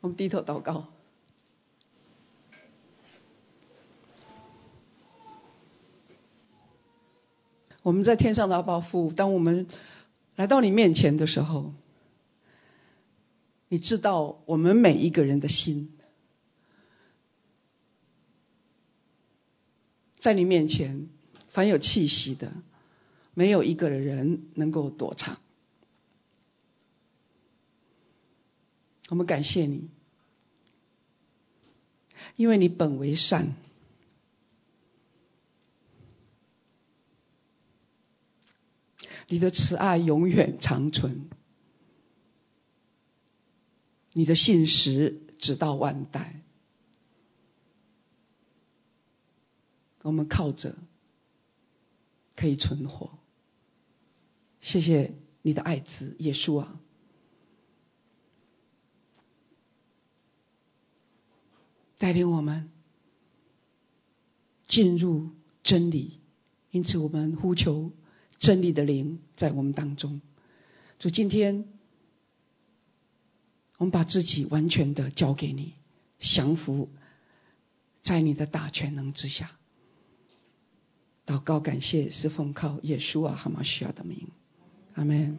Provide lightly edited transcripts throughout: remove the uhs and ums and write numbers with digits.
我们低头祷告。我们在天上的阿爸父，当我们来到你面前的时候，你知道我们每一个人的心，在你面前凡有气息的，没有一个人能够躲藏。我们感谢你，因为你本为善，你的慈爱永远长存，你的信实直到万代。我们靠着可以存活。谢谢你的爱子耶稣啊，带领我们进入真理，因此我们呼求真理的灵在我们当中。主，今天我们把自己完全的交给你，降服在你的大全能之下。祷告感谢是奉靠耶稣啊哈马西亚的名，阿们。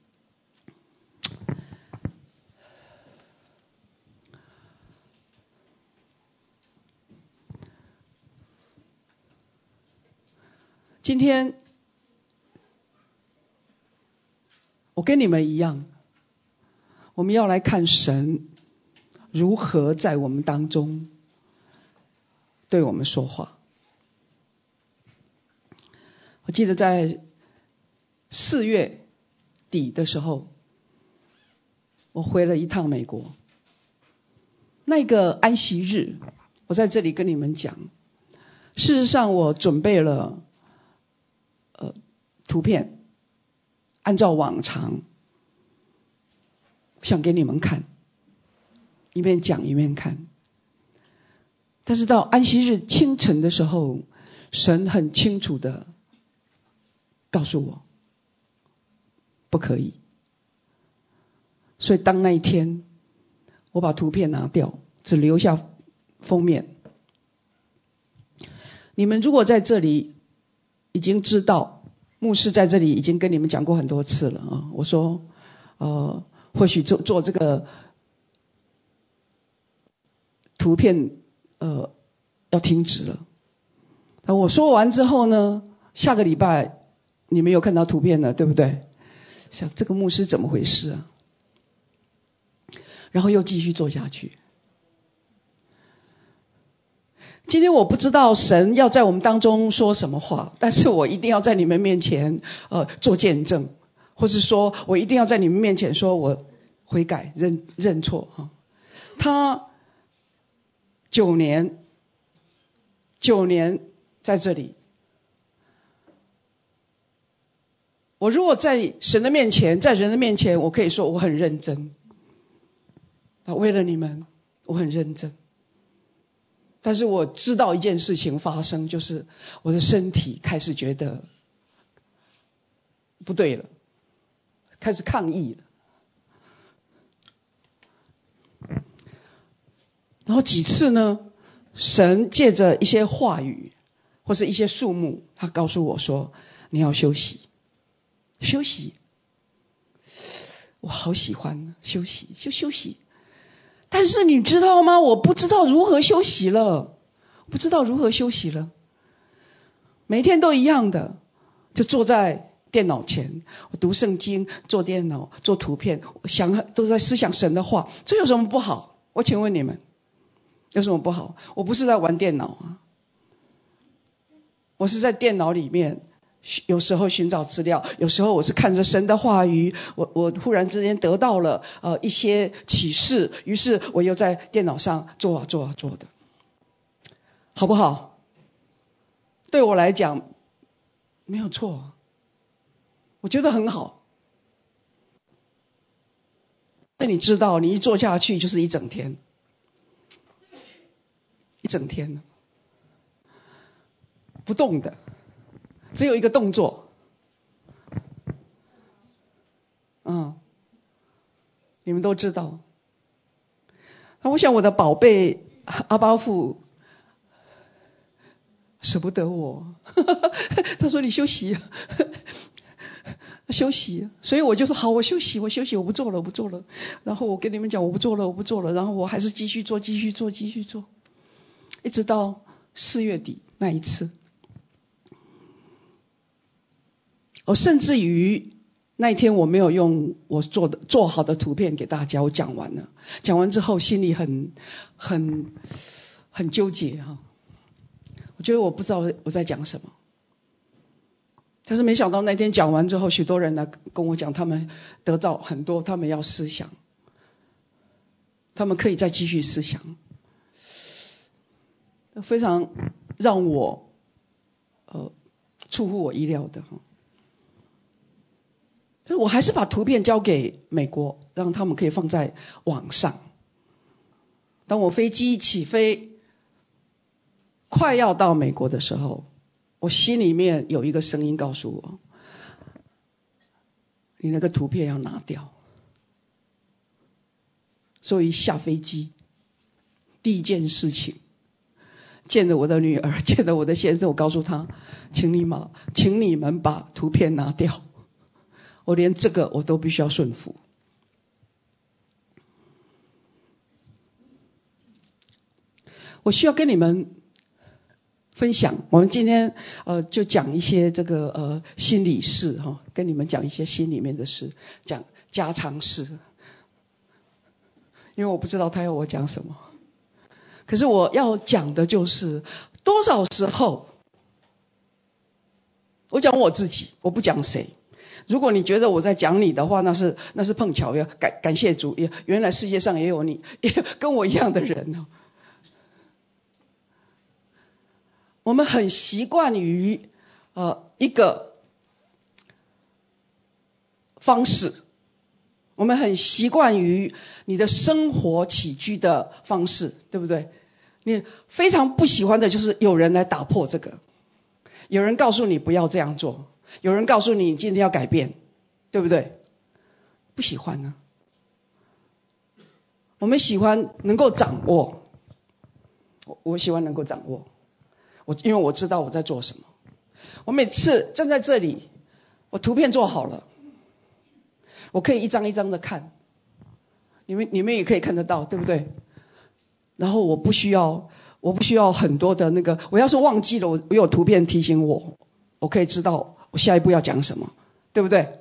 今天我跟你们一样，我们要来看神如何在我们当中对我们说话。我记得在4月底的时候，我回了一趟美国。那个安息日，我在这里跟你们讲，事实上我准备了图片，按照往常想给你们看，一边讲一边看。但是到安息日清晨的时候，神很清楚的告诉我不可以。所以当那一天我把图片拿掉，只留下封面。你们如果在这里已经知道，牧师在这里已经跟你们讲过很多次了啊。我说或许做这个图片要停止了。那我说完之后呢，下个礼拜你们有看到图片了，对不对？想这个牧师怎么回事啊？然后又继续做下去。今天我不知道神要在我们当中说什么话，但是我一定要在你们面前做见证，或是说我一定要在你们面前说我悔改认错哈。他9年在这里，我如果在神的面前，在人的面前，我可以说我很认真，为了你们我很认真。但是我知道一件事情发生，就是我的身体开始觉得不对了，开始抗议了。然后几次呢，神借着一些话语或是一些数目，他告诉我说你要休息。休息，我好喜欢休息，就休息。但是你知道吗？我不知道如何休息了，每天都一样的，就坐在电脑前，我读圣经，做电脑，做图片，我想都在思想神的话，这有什么不好？我请问你们，有什么不好？我不是在玩电脑啊，我是在电脑里面。有时候寻找资料，有时候我是看着神的话语，我忽然之间得到了一些启示，于是我又在电脑上做的，好不好？对我来讲没有错，我觉得很好。那你知道，你一做下去就是一整天不动的。只有一个动作，你们都知道。 我想我的宝贝阿爸父舍不得我，他说你休息，休息。所以我就说好，我休息，我不做了。然后我跟你们讲，我不做了。然后我还是继续做，一直到4月底那一次。甚至于那一天我没有用我做好的图片给大家，我讲完了。讲完之后心里很纠结哈。我觉得我不知道我在讲什么，但是没想到那天讲完之后，许多人来跟我讲，他们得到很多，他们要思想，他们可以再继续思想，非常让我出乎我意料的哈。但我还是把图片交给美国，让他们可以放在网上。当我飞机起飞快要到美国的时候，我心里面有一个声音告诉我，你那个图片要拿掉。所以下飞机第一件事情，见着我的女儿，见着我的先生，我告诉他，请你们把图片拿掉，我连这个我都必须要顺服。我需要跟你们分享，我们今天就讲一些这个心理事哈，跟你们讲一些心里面的事，讲家常事。因为我不知道他要我讲什么，可是我要讲的就是多少时候，我讲我自己，我不讲谁。如果你觉得我在讲你的话，那是碰巧，感谢主，原来世界上也有你跟我一样的人哦。我们很习惯于一个方式，我们很习惯于你的生活起居的方式，对不对？你非常不喜欢的就是有人来打破这个，有人告诉你不要这样做，有人告诉你今天要改变，对不对？不喜欢呢。我们喜欢能够掌握，我喜欢能够掌握。因为我知道我在做什么。我每次站在这里，我图片做好了，我可以一张一张的看，你们也可以看得到，对不对？然后我不需要很多的那个，我要是忘记了，我有图片提醒我，我可以知道我下一步要讲什么，对不对？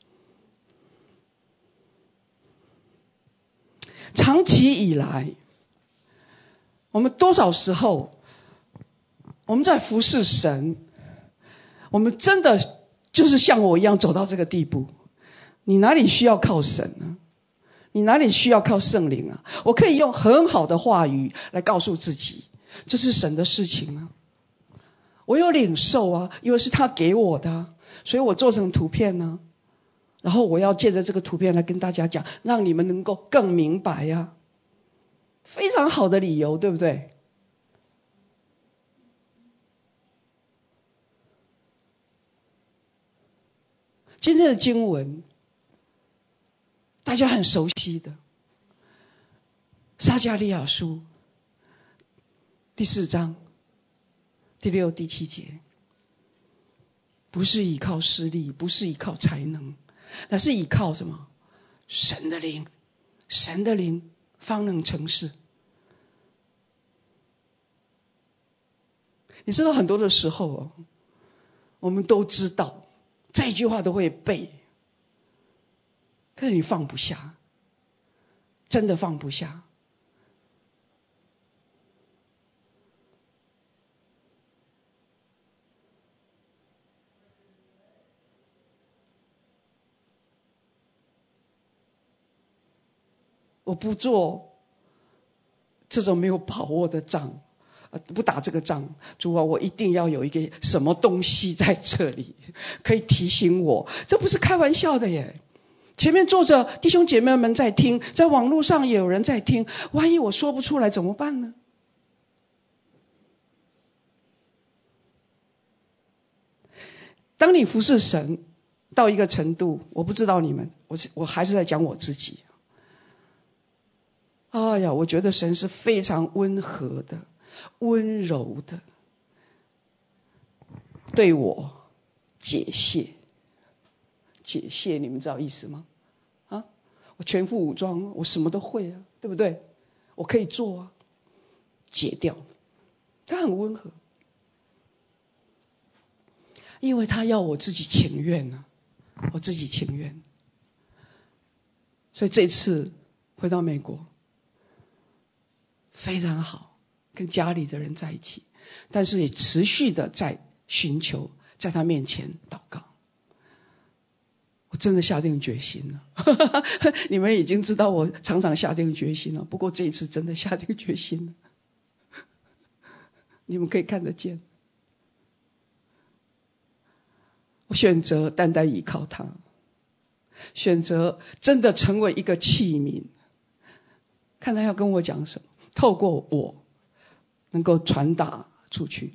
长期以来，我们多少时候我们在服侍神，我们真的就是像我一样走到这个地步。你哪里需要靠神呢？你哪里需要靠圣灵啊？我可以用很好的话语来告诉自己，这是神的事情啊。我有领受啊，因为是他给我的，所以我做成图片呢。然后我要借着这个图片来跟大家讲，让你们能够更明白啊。非常好的理由，对不对？今天的经文大家很熟悉的撒迦利亚书第4章第6、第7节，不是依靠势力，不是依靠才能，那是依靠什么？神的灵，神的灵方能成事。你知道很多的时候我们都知道这一句话都会背，可是你放不下，真的放不下。我不做这种没有把握的仗，不打这个仗。主啊，我一定要有一个什么东西在这里，可以提醒我，这不是开玩笑的耶。前面坐着弟兄姐妹们在听，在网络上也有人在听，万一我说不出来怎么办呢？当你服侍神到一个程度，我不知道你们，我还是在讲我自己。 哎呀，我觉得神是非常温和的、温柔的，对我解械。解械，你们知道意思吗？啊，我全副武装，我什么都会啊，对不对？我可以做啊，解掉。他很温和，因为他要我自己情愿啊，我自己情愿。所以这次回到美国非常好，跟家里的人在一起，但是也持续的在寻求，在他面前祷告。我真的下定决心了你们已经知道我常常下定决心了，不过这一次真的下定决心了你们可以看得见，我选择单单依靠他，选择真的成为一个器皿，看他要跟我讲什么，透过我能够传达出去。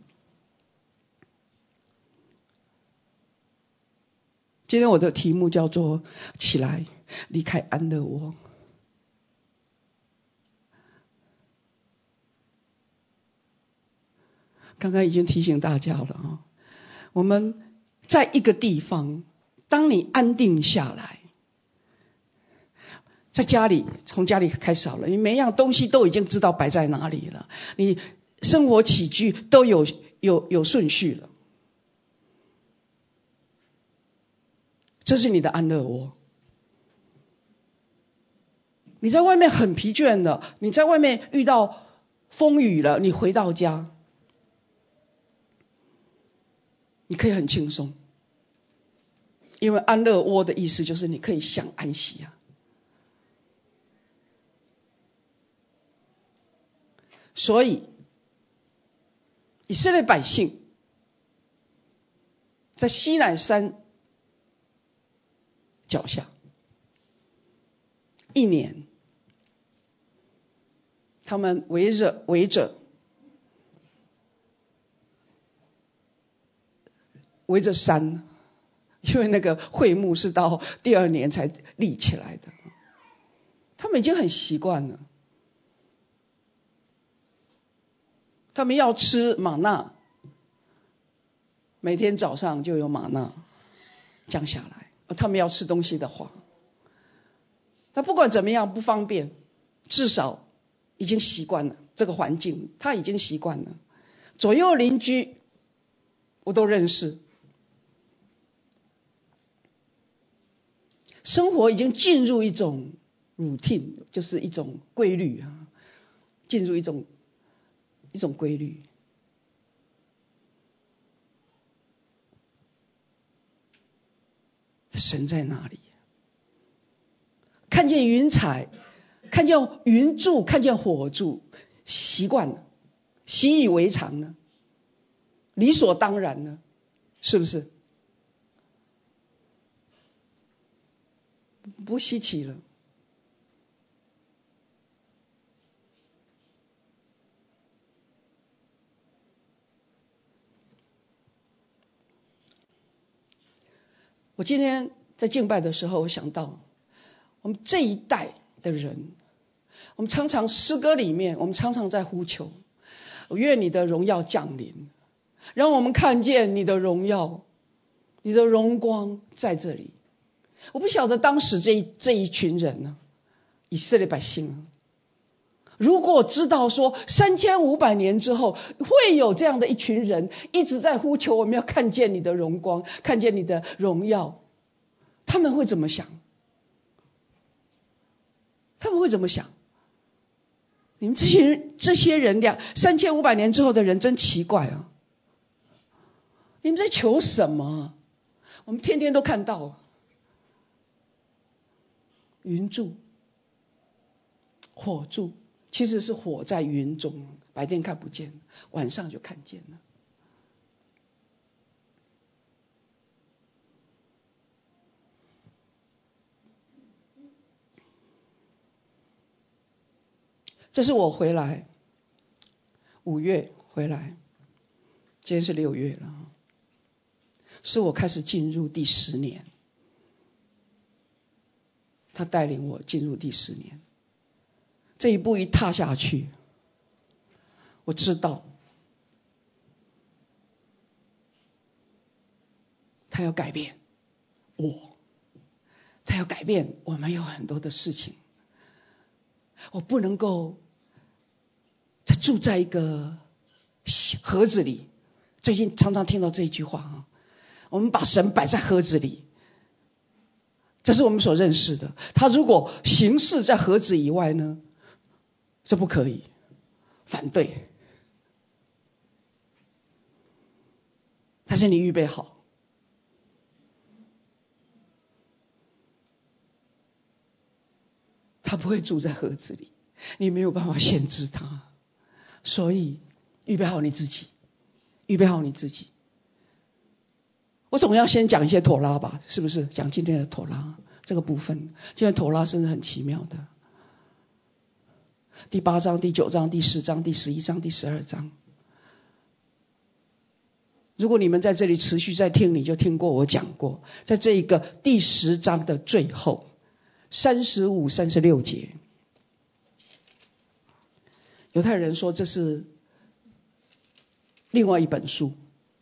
今天我的题目叫做起来离开安乐窝。刚刚已经提醒大家了啊，我们在一个地方，当你安定下来，在家里，从家里开始好了，你每样东西都已经知道摆在哪里了，你生活起居都有顺序了，这是你的安乐窝。你在外面很疲倦了，你在外面遇到风雨了，你回到家，你可以很轻松，因为安乐窝的意思就是你可以享安息啊。所以以色列百姓在西乃山脚下1年，他们围着山，因为那个会幕是到第2年才立起来的，他们已经很习惯了。他们要吃玛纳，每天早上就有玛纳降下来。他们要吃东西的话，他不管怎么样不方便，至少已经习惯了这个环境，他已经习惯了。左右邻居我都认识，生活已经进入一种 routine， 就是一种规律啊，进入一种规律。神在哪里？看见云彩，看见云柱，看见火柱，习惯了，习以为常了，理所当然了，是不是？不稀奇了。我今天在敬拜的时候，我想到我们这一代的人，我们常常诗歌里面，我们常常在呼求，愿你的荣耀降临，让我们看见你的荣耀，你的荣光在这里。我不晓得当时这一群人呢，以色列百姓啊，如果知道说3500年之后会有这样的一群人一直在呼求，我们要看见你的荣光，看见你的荣耀，他们会怎么想？他们会怎么想？你们这些人3500年之后的人真奇怪啊！你们在求什么？我们天天都看到云柱、火柱，其实是火在云中，白天看不见，晚上就看见了。这是我回来5月回来，今天是6月了，是我开始进入第10年，他带领我进入第10年。 这一步一踏下去，我知道他要改变他要改变我们有很多的事情。我不能够再住在一个盒子里。最近常常听到这一句话啊，我们把神摆在盒子里，这是我们所认识的。他如果行事在盒子以外呢，这不可以，反对。但是你预备好，他不会住在盒子里，你没有办法限制他。所以预备好你自己，预备好你自己。我总要先讲一些妥拉吧，是不是？讲今天的妥拉这个部分。今天妥拉真的很奇妙的，第8章、第9章、第10章、第11章、第12章。如果你们在这里持续在听，你就听过我讲过，在这一个第10章的最后35、36节，犹太人说这是另外一本书。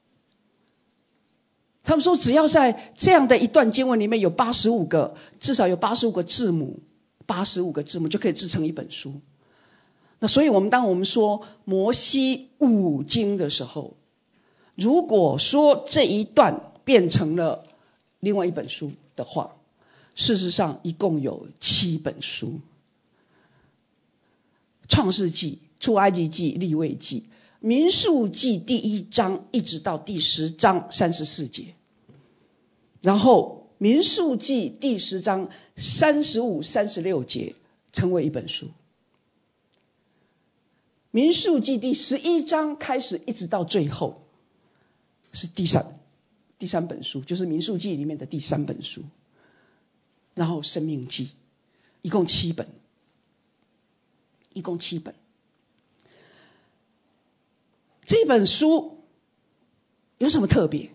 他们说只要在这样的一段经文里面有85个，至少有85个字母，85个字母就可以制成一本书。那所以当我们说摩西五经的时候，如果说这一段变成了另外一本书的话，事实上一共有7本书。创世纪、出埃及记、利未记、民数记第1章一直到第10章34节，然后民数记第10章35、36节成为一本书。民数记第11章开始一直到最后是第三本书，就是民数记里面的第3本书。然后申命记一共7本，一共7本。这本书有什么特别？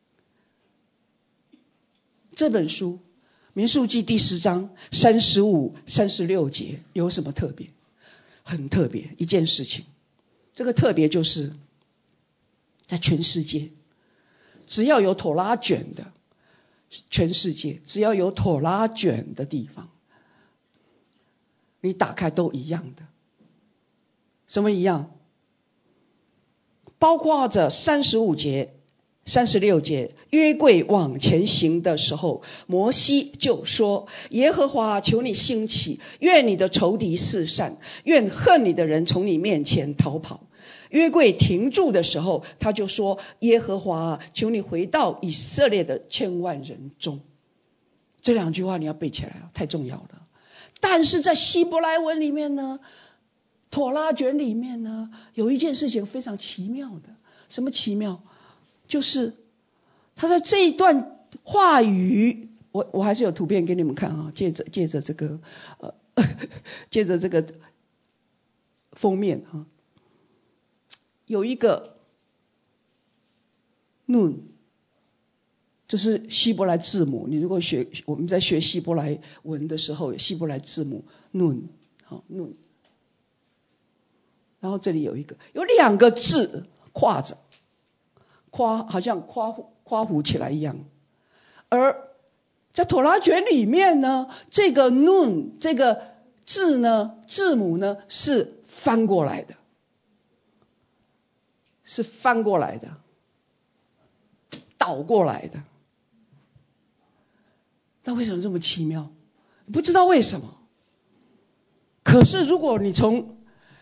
这本书民数记第10章35、36节有什么特别？很特别一件事情。这个特别就是在全世界只要有妥拉卷的，全世界只要有妥拉卷的地方，你打开都一样的。什么一样？包括着35节、36节，约柜往前行的时候，摩西就说：耶和华，求你兴起，愿你的仇敌四散，愿恨你的人从你面前逃跑。约柜停住的时候，他就说：耶和华，求你回到以色列的千万人中。这2句话你要背起来，太重要了。但是在希伯来文里面呢，妥拉卷里面呢，有一件事情非常奇妙的。什么奇妙？就是他在这一段话语，我还是有图片给你们看啊，借着这个借着这个封面啊，有一个 nun， 这是希伯来字母。你如果我们在学希伯来文的时候，有希伯来字母 nun， 好 nun。然后这里有2个字跨着，好像夸弧起来一样。而在妥拉卷里面呢，这个 nun 这个字母呢是翻过来的，是翻过来的，倒过来的。那为什么这么奇妙？不知道为什么。可是如果你从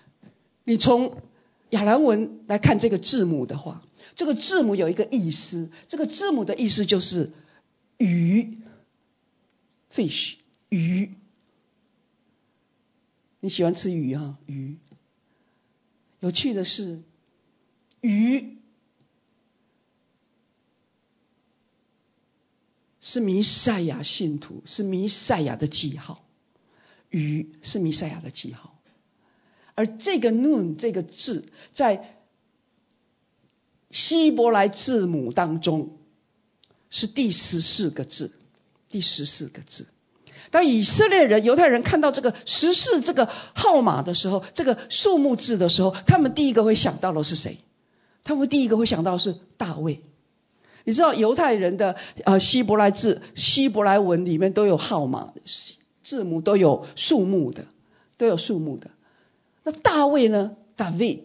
亚兰文来看这个字母的话，这个字母有一个意思，这个字母的意思就是鱼 fish 鱼。你喜欢吃鱼啊？鱼。有趣的是，鱼是弥赛亚信徒，是弥赛亚的记号。鱼是弥赛亚的记号。而这个 nun 这个字在希伯来字母当中是第14个字，第14个字。 当以色列人、犹太人看到这个14这个号码的时候，这个数目字的时候，他们第一个会想到的是谁？他们第一个会想到的是大卫。你知道犹太人的希伯来文里面都有号码，字母都有数目的，那大卫呢 ？David，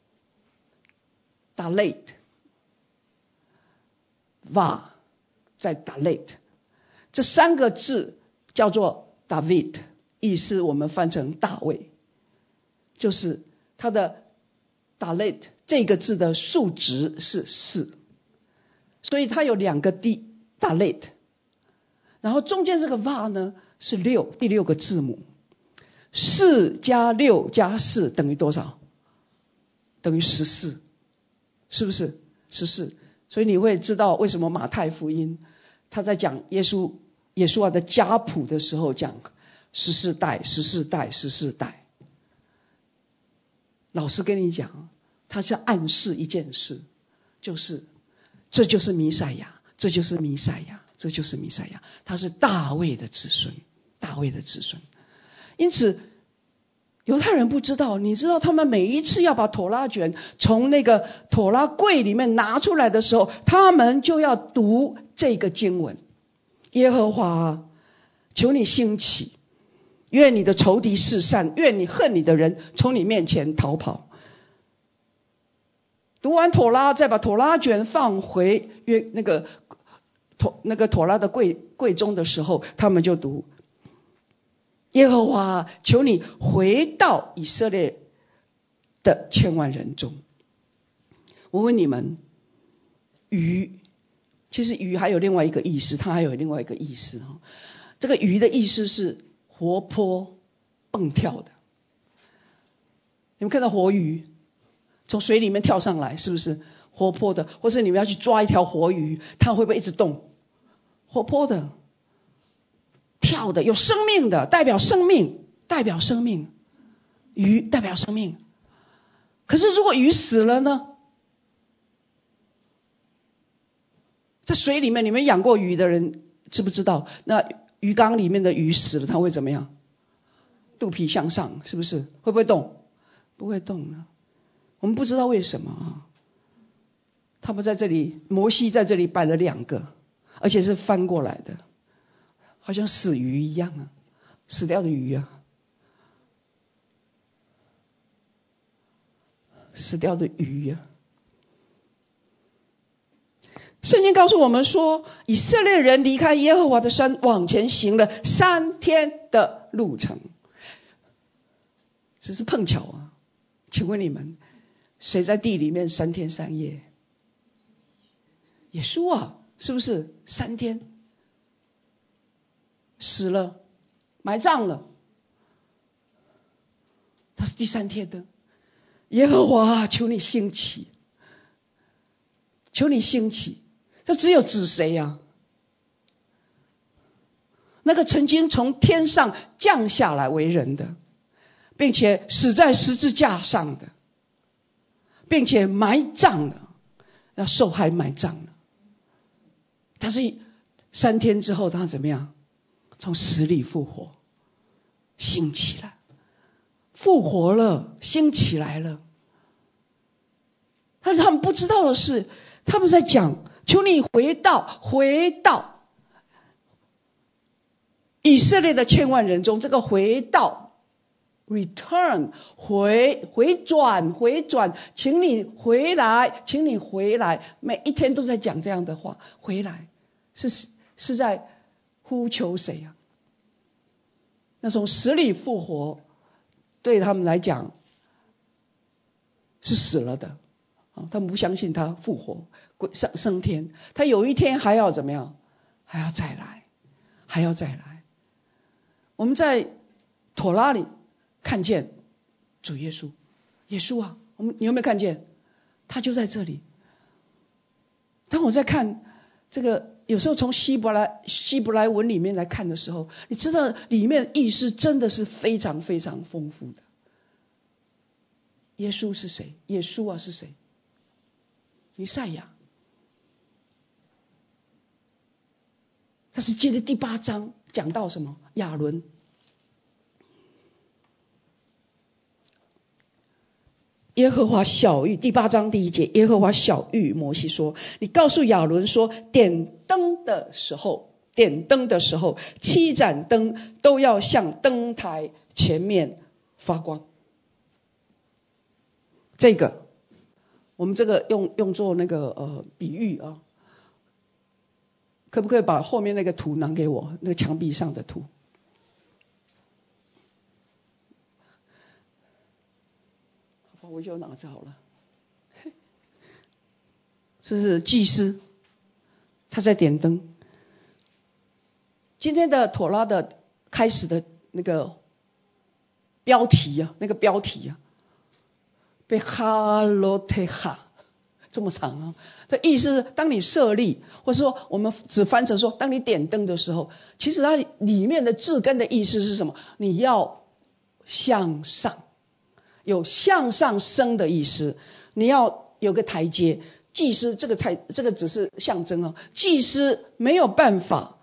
在 Dalet， 这3个字叫做 David， 意思我们翻成大卫，就是他的 Dalet 这个字的数值是4，所以它有2个 Dalet， 然后中间这个 Va 呢是6，第6个字母，4加6加4等于多少？等于14，是不是？14。所以你会知道为什么马太福音他在讲耶稣的家谱的时候讲14代。老师跟你讲，他是暗示一件事，就是这就是弥赛亚，他是大卫的子孙。因此犹太人不知道，你知道他们每一次要把妥拉卷从那个妥拉柜里面拿出来的时候，他们就要读这个经文：耶和华，求你兴起，愿你的仇敌四散，愿你恨你的人从你面前逃跑。读完妥拉，再把妥拉卷放回那个妥拉的柜中的时候，他们就读：耶和华，求你回到以色列的千万人中。我问你们，鱼，其实鱼还有另外一个意思，它还有另外一个意思。这个鱼的意思是活泼蹦跳的。你们看到活鱼从水里面跳上来，是不是活泼的？或是你们要去抓一条活鱼，它会不会一直动？活泼的，跳的，有生命的，代表生命，鱼代表生命。可是如果鱼死了呢？在水里面，你们养过鱼的人知不知道？那鱼缸里面的鱼死了，它会怎么样？肚皮向上，是不是？会不会动？不会动呢。我们不知道为什么啊。他们在这里，摩西在这里摆了2个，而且是翻过来的，好像死鱼一样啊，死掉的鱼啊，圣经告诉我们说，以色列人离开耶和华的山，往前行了3天的路程。只是碰巧啊，请问你们，谁在地里面3天3夜？耶稣啊，是不是3天？死了，埋葬了，他是第3天的。耶和华，求你兴起，这只有指谁啊？那个曾经从天上降下来为人的，并且死在十字架上的，并且埋葬了，要受害埋葬了。他是3天之后，他怎么样？从死里复活，兴起来，复活了，兴起来了。但是他们不知道的是，他们在讲，求你回到以色列的千万人中。这个回到 return 回转，请你回来，每一天都在讲这样的话，回来是在呼求谁啊？那从死里复活对他们来讲是死了的，他们不相信他复活升天，他有一天还要怎么样？还要再来。我们在妥拉里看见主耶稣啊，你有没有看见？他就在这里。当我在看这个，有时候从希伯来文里面来看的时候，你知道里面意思真的是非常非常丰富的。耶稣是谁？耶稣啊是谁？弥赛亚。他是接着第8章讲到什么？亚伦。耶和华晓谕第8章第1节，耶和华晓谕摩西说：“你告诉亚伦说，点灯的时候，7盏灯都要向灯台前面发光。”这个，我们这个用作那个比喻啊，可不可以把后面那个图拿给我？那个墙壁上的图。我就拿着好了。这是祭司，他在点灯。今天的妥拉的开始的那个标题啊，被哈罗特哈这么长啊，这意思是当你设立，或是说我们只翻成说，当你点灯的时候，其实它里面的字根的意思是什么？你要向上。有向上升的意思，你要有个台阶。祭司这个只是象征哦，祭司没有办法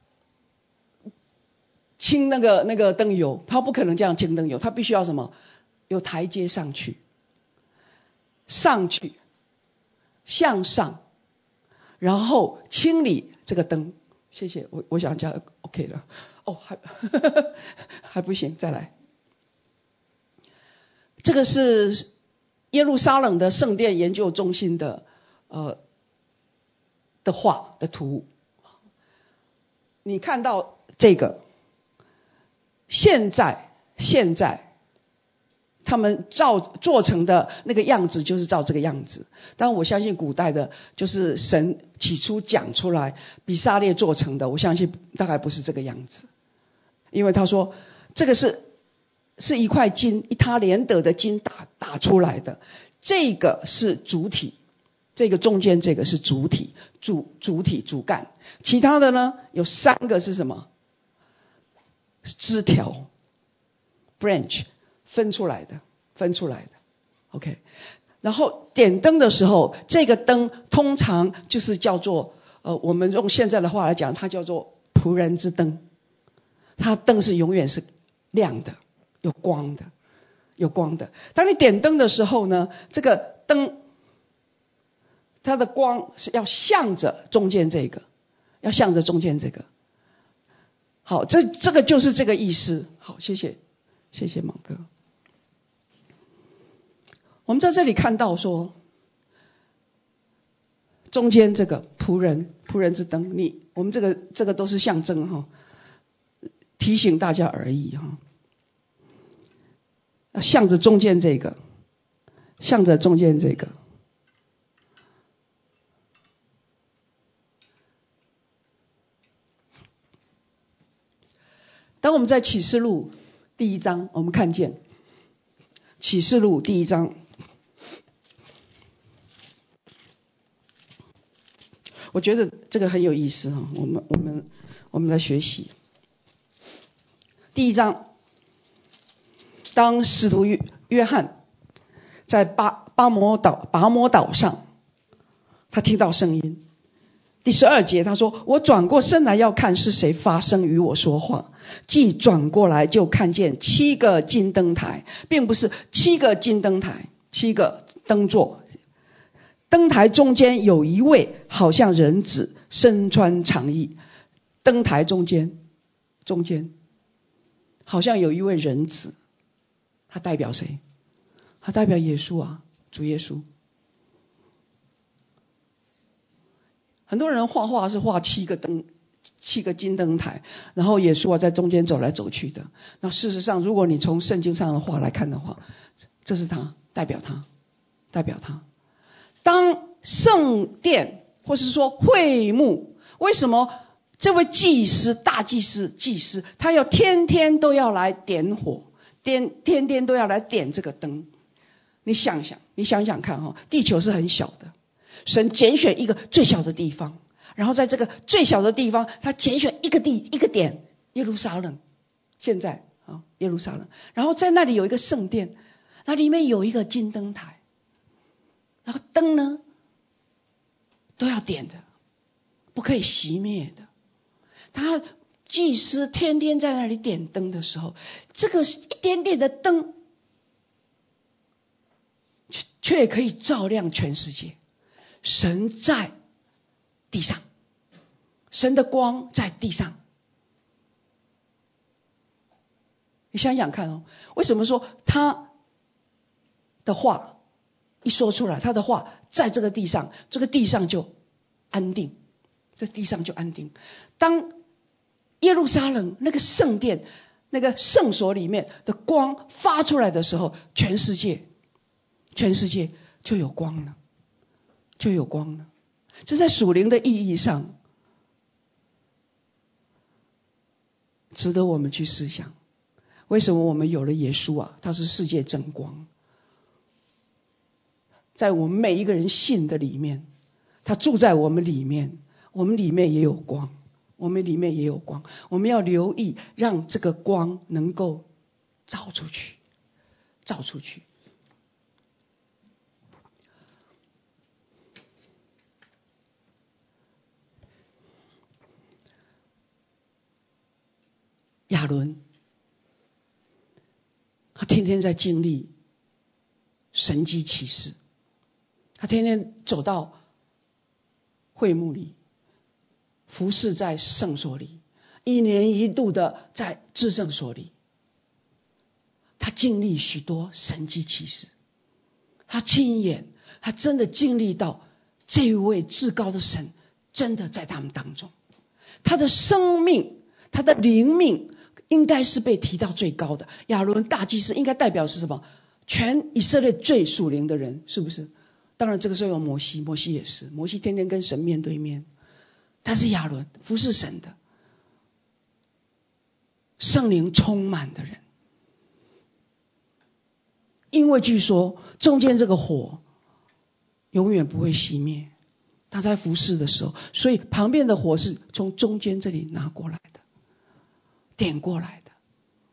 倾那个灯油，他不可能这样倾灯油，他必须要什么？有台阶上去，向上，然后清理这个灯。谢谢，我想加 OK 了。哦，还不行，再来。这个是耶路撒冷的圣殿研究中心的画的图。你看到这个，现在他们做成的那个样子就是照这个样子。当然我相信古代的就是神起初讲出来比撒列做成的，我相信大概不是这个样子。因为他说这个是一块金，一他连得的金打出来的，这个是主体，这个中间这个是主体，主干，其他的呢有3个是什么？枝条 branch 分出来的 OK。 然后点灯的时候，这个灯通常就是叫做我们用现在的话来讲，它叫做仆人之灯。它灯是永远是亮的，有光的。当你点灯的时候呢，这个灯它的光是要向着中间这个，好，这个就是这个意思。好，谢谢芒哥。我们在这里看到说，中间这个仆人之灯，我们这个都是象征哈，提醒大家而已哈。要向着中间这个，当我们在启示录第1章，我们看见启示录第1章，我觉得这个很有意思哈，我们来学习。第1章，当使徒约翰在拔摩岛上，他听到声音。第12节他说：“我转过身来要看是谁发声与我说话，既转过来就看见7个金灯台，并不是7个金灯台，7个灯座。灯台中间有一位好像人子，身穿长衣。灯台中间好像有一位人子，他代表谁？他代表耶稣啊，主耶稣。很多人画画是画7个金灯台，然后耶稣在中间走来走去的。那事实上，如果你从圣经上的话来看的话，这是他，代表他。当圣殿或是说会幕，为什么这位大祭司他要天天都要来点火，天天都要来点这个灯？你想想看哈，地球是很小的，神拣选一个最小的地方，然后在这个最小的地方，他拣选一个点，耶路撒冷。现在耶路撒冷，然后在那里有一个圣殿，那里面有一个金灯台，然后灯呢都要点的，不可以熄灭的。他祭司天天在那里点灯的时候，这个一点点的灯却可以照亮全世界。神在地上，神的光在地上。你想想看哦，为什么说他的话一说出来，他的话在这个地上，这个地上就安定，这地上就安定。当耶路撒冷那个圣殿、那个圣所里面的光发出来的时候，全世界就有光了，就有光了。这在属灵的意义上，值得我们去思想。为什么我们有了耶稣啊？他是世界真光，在我们每一个人信的里面，他住在我们里面，我们里面也有光，我们里面也有光。我们要留意，让这个光能够照出去，照出去。亚伦，他天天在经历神迹奇事，他天天走到会幕里，服侍在圣所里，一年一度的在至圣所里，他经历许多神迹奇事，他亲眼，他真的经历到这位至高的神真的在他们当中。他的生命，他的灵命应该是被提到最高的。亚伦大祭司应该代表是什么？全以色列最属灵的人，是不是？当然这个时候有摩西，摩西也是，摩西天天跟神面对面。但是亚伦服侍神的，圣灵充满的人。因为据说中间这个火永远不会熄灭，他在服侍的时候，所以旁边的火是从中间这里拿过来的，点过来的。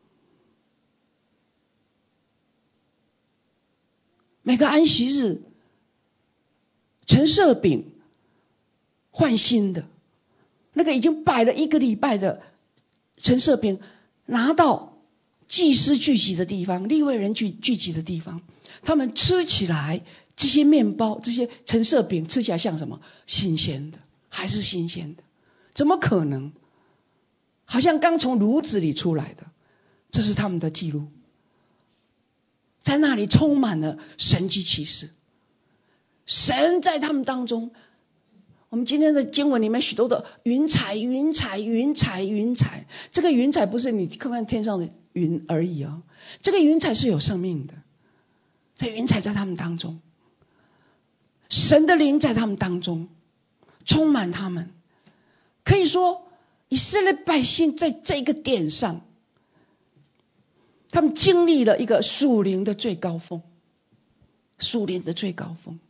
每个安息日，陈设饼换新的，那个已经摆了1个礼拜的陈设饼，拿到祭司聚集的地方，利未人聚集的地方，他们吃起来，这些面包，这些陈设饼吃起来像什么？新鲜的，还是新鲜的？怎么可能？好像刚从炉子里出来的。这是他们的记录，在那里充满了神迹奇事，神在他们当中。我们今天的经文里面许多的云彩，云彩，云彩，云彩。这个云彩不是你看看天上的云而已哦，这个云彩是有生命的。这云彩在他们当中，神的灵在他们当中充满他们。可以说以色列百姓在这个点上，他们经历了一个属灵的最高峰，属灵的最高峰。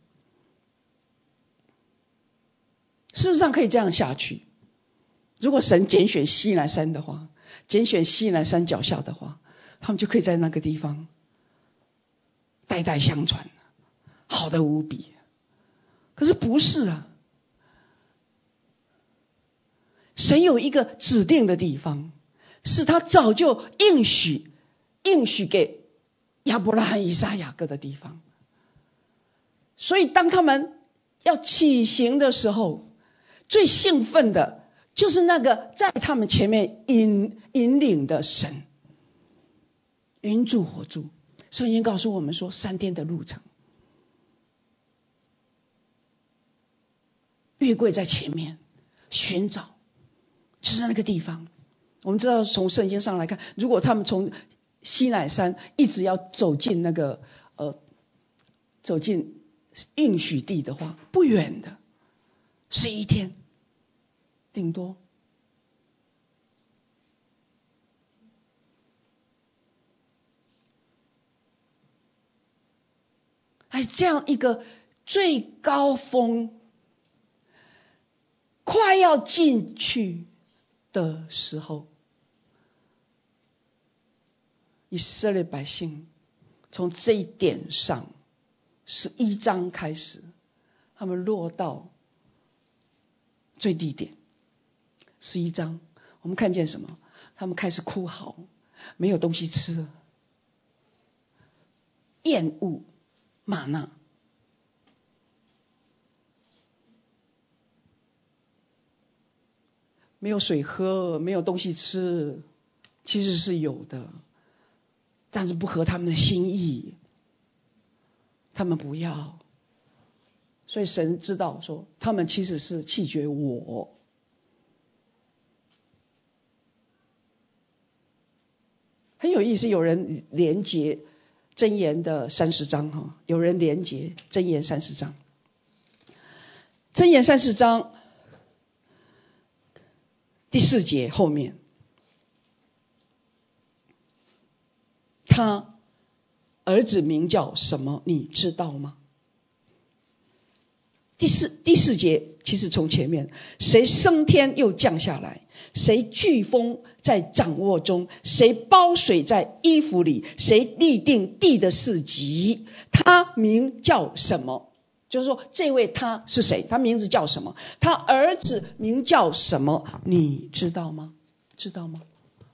事实上可以这样下去，如果神拣选西乃山的话，拣选西乃山脚下的话，他们就可以在那个地方代代相传，好得无比。可是不是啊，神有一个指定的地方，是他早就应许给亚伯拉罕、以撒、雅各的地方。所以当他们要起行的时候，最兴奋的就是那个在他们前面引领的神，云柱火柱。圣经告诉我们说，3天的路程，约柜在前面寻找，就是那个地方。我们知道从圣经上来看，如果他们从西乃山一直要走进那个走进应许地的话，不远的，11天顶多。哎，这样一个最高峰快要进去的时候，以色列百姓从这一点上11章开始，他们落到最低点。11章我们看见什么？他们开始哭嚎，没有东西吃，厌恶玛纳。没有水喝，没有东西吃，其实是有的，但是不合他们的心意，他们不要。所以神知道说，他们其实是弃绝我。很有意思，有人连结箴言的30章哈，有人连结箴言30章，箴言30章第4节后面，他儿子名叫什么？你知道吗？第四节其实从前面，谁升天又降下来？谁飓风在掌握中？谁包水在衣服里？谁立定地的四极？他名叫什么？就是说这位他是谁？他名字叫什么？他儿子名叫什么？你知道吗？知道吗？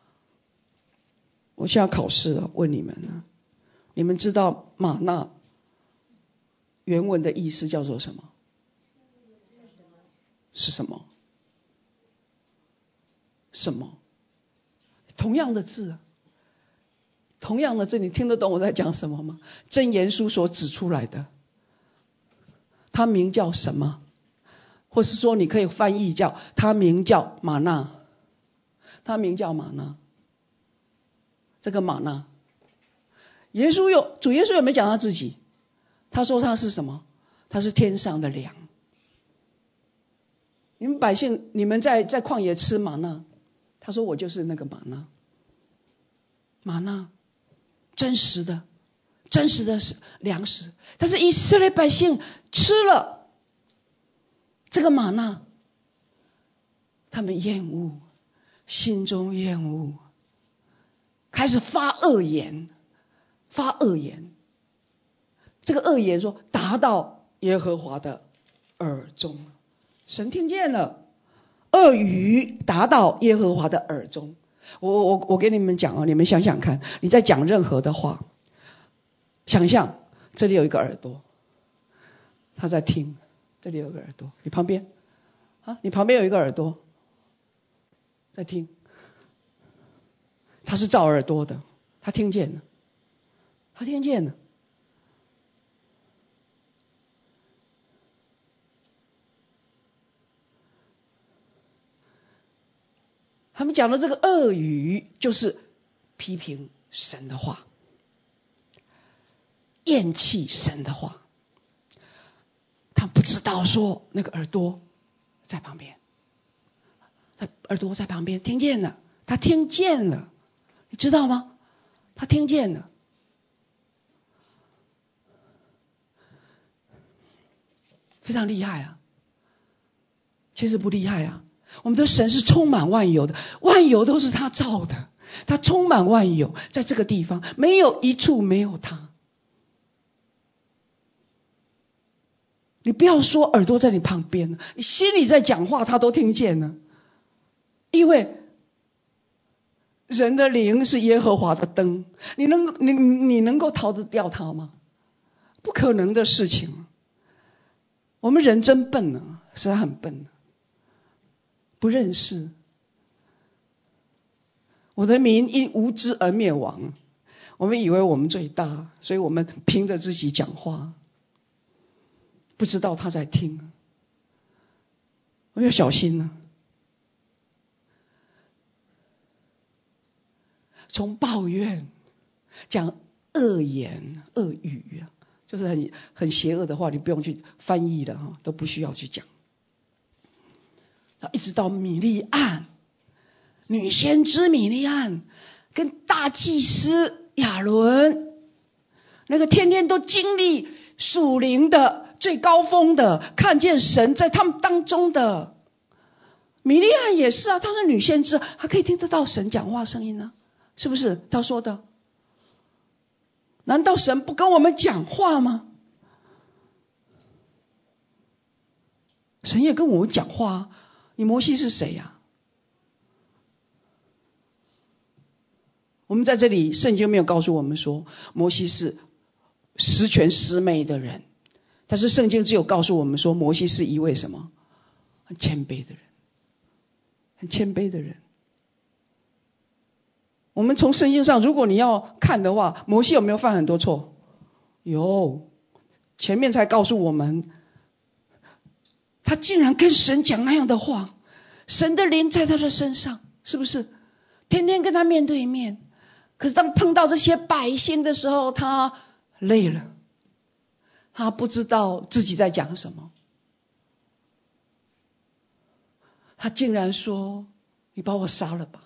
我现在考试了，问你们了，你们知道玛纳原文的意思叫做什么？是什么？什么？同样的字，同样的字，你听得懂我在讲什么吗？箴言书所指出来的，他名叫什么？或是说你可以翻译叫他名叫玛纳，他名叫玛纳。这个玛纳，主耶稣有没有讲他自己？他说他是什么？他是天上的粮。你们百姓，你们在旷野吃玛纳，他说我就是那个玛纳。玛纳，真实的粮食。但是以色列百姓吃了这个玛纳，他们厌恶，心中厌恶，开始发恶言。这个恶言说达到耶和华的耳中，神听见了，恶语达到耶和华的耳中。我给你们讲啊，你们想想看，你在讲任何的话，想象这里有一个耳朵，他在听，这里有个耳朵，你旁边啊，你旁边有一个耳朵在听，他是照耳朵的，他听见了。他们讲的这个恶语，就是批评神的话，厌弃神的话。他不知道说那个耳朵在旁边，耳朵在旁边听见了，他听见了，你知道吗？他听见了。非常厉害啊！其实不厉害啊，我们的神是充满万有的，万有都是他造的，他充满万有，在这个地方没有一处没有他。你不要说耳朵在你旁边，你心里在讲话他都听见了，因为人的灵是耶和华的灯，你能够逃得掉他吗？不可能的事情。我们人真笨啊，实在很笨，不认识。我的民因无知而灭亡，我们以为我们最大，所以我们凭着自己讲话，不知道他在听。我要小心了。从抱怨讲恶言恶语啊，就是很邪恶的话，你不用去翻译了哈，都不需要去讲。一直到米利暗，女先知米利暗跟大祭司亚伦，那个天天都经历属灵的最高峰的，看见神在他们当中的米利暗也是啊，她是女先知，她可以听得到神讲话声音呢，是不是？她说的。难道神不跟我们讲话吗？神也跟我们讲话啊。你摩西是谁呀？ 我们在这里圣经没有告诉我们说摩西是十全十美的人，但是圣经只有告诉我们说摩西是一位什么？很谦卑的人，很谦卑的人。我们从圣经上，如果你要看的话，摩西有没有犯很多错？有，前面才告诉我们，他竟然跟神讲那样的话，神的灵在他的身上，是不是？天天跟他面对面，可是当碰到这些百姓的时候，他累了，他不知道自己在讲什么，他竟然说：“你把我杀了吧。”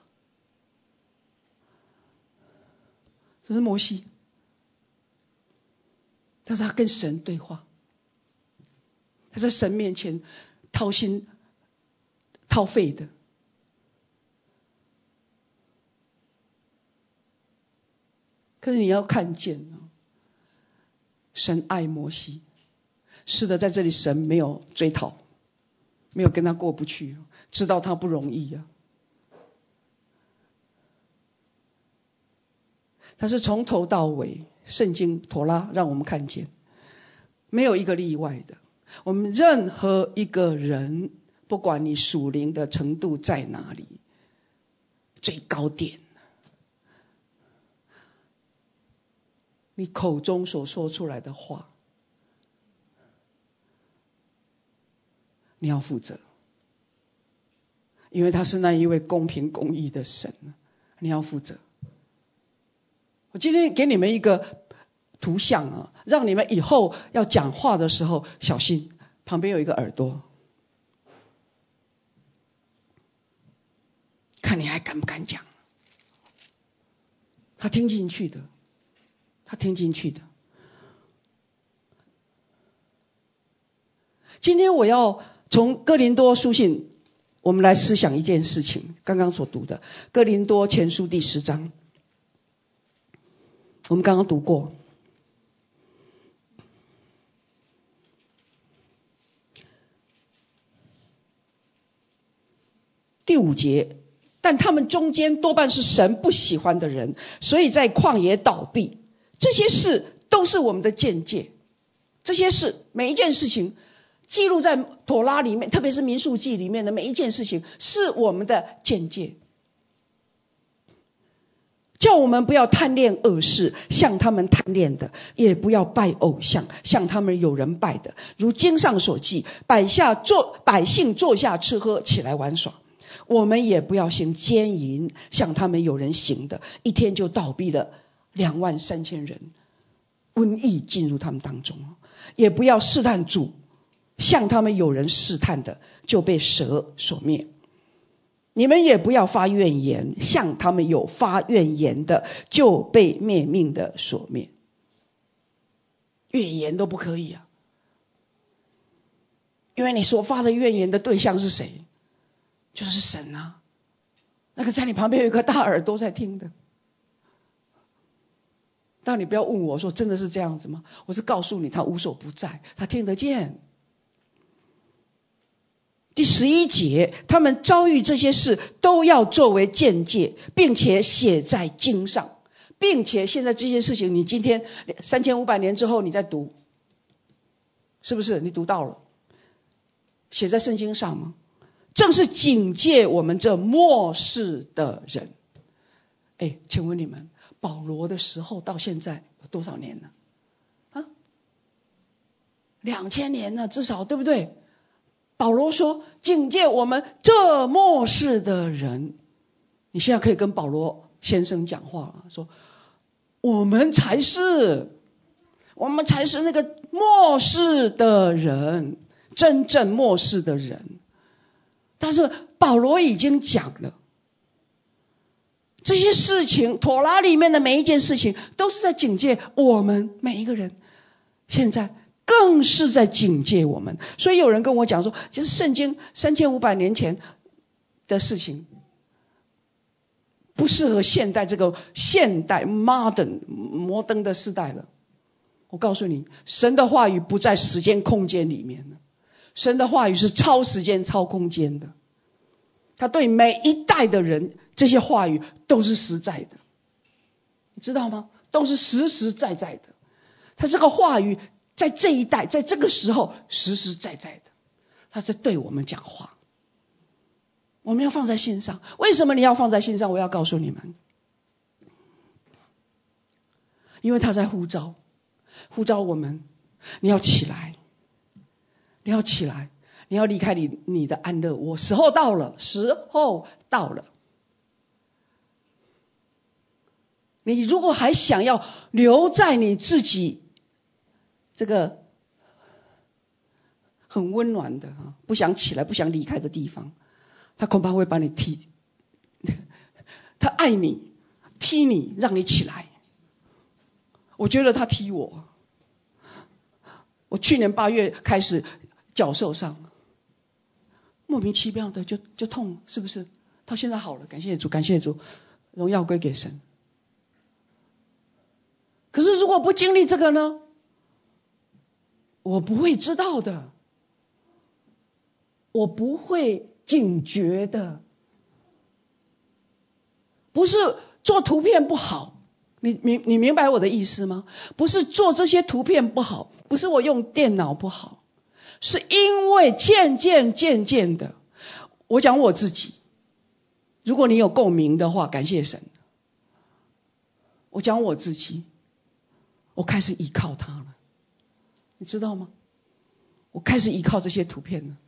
这是摩西，但是他跟神对话，他在神面前掏心掏肺的。可是你要看见神爱摩西，是的，在这里神没有追讨，没有跟他过不去，知道他不容易啊。但是从头到尾，圣经妥拉让我们看见，没有一个例外的。我们任何一个人，不管你属灵的程度在哪里，最高点，你口中所说出来的话，你要负责，因为他是那一位公平公义的神，你要负责。我今天给你们一个图像啊，让你们以后要讲话的时候小心，旁边有一个耳朵，看你还敢不敢讲。他听进去的，他听进去的。今天我要从哥林多书信，我们来思想一件事情，刚刚所读的哥林多前书第10章，我们刚刚读过。第5节，但他们中间多半是神不喜欢的人，所以在旷野倒闭。这些事都是我们的见解，这些事每一件事情记录在妥拉里面，特别是民数记里面的每一件事情是我们的见解，叫我们不要贪恋恶事，像他们贪恋的；也不要拜偶像，像他们有人拜的。如经上所记，百姓坐下吃喝，起来玩耍。我们也不要行奸淫，像他们有人行的，一天就倒闭了23000人，瘟疫进入他们当中。也不要试探主，像他们有人试探的，就被蛇所灭。你们也不要发怨言，像他们有发怨言的，就被灭命的所灭。怨言都不可以啊，因为你所发的怨言的对象是谁？就是神啊，那个在你旁边有一个大耳朵在听的。但你不要问我说真的是这样子吗？我是告诉你他无所不在，他听得见。第11节，他们遭遇这些事都要作为鉴戒，并且写在经上，并且现在这些事情你今天3500年之后你再读，是不是你读到了？写在圣经上吗？正是警戒我们这末世的人。请问你们，保罗的时候到现在有多少年了？2000年了，至少，对不对？保罗说警戒我们这末世的人。你现在可以跟保罗先生讲话了，说我们才是那个末世的人，真正末世的人。但是保罗已经讲了这些事情，妥拉里面的每一件事情都是在警戒我们每一个人，现在更是在警戒我们。所以有人跟我讲说，其实圣经3500年前的事情不适合现代这个现代 摩登的时代了。我告诉你，神的话语不在时间空间里面了，神的话语是超时间超空间的，他对每一代的人这些话语都是实在的。 你知道吗？都是实实在在的。他这个话语在这一代，在这个时候实实在在的，他在对我们讲话。我们要放在心上。为什么你要放在心上？我要告诉你们，因为他在呼召我们，你要起来，你要起来，你要离开你的安乐窝，时候到了，时候到了。你如果还想要留在你自己这个很温暖的不想起来不想离开的地方，他恐怕会把你踢，他爱你，踢你，让你起来。我觉得他踢我。我去年8月开始脚受伤，莫名其妙的就痛，是不是？到现在好了，感谢主，感谢主，荣耀归给神。可是如果不经历这个呢？我不会知道的，我不会警觉的。不是做图片不好，你明白我的意思吗？不是做这些图片不好，不是我用电脑不好，是因为渐渐的，我讲我自己，如果你有共鸣的话，感谢神。我讲我自己，我开始依靠他了，你知道吗？我开始依靠这些图片了。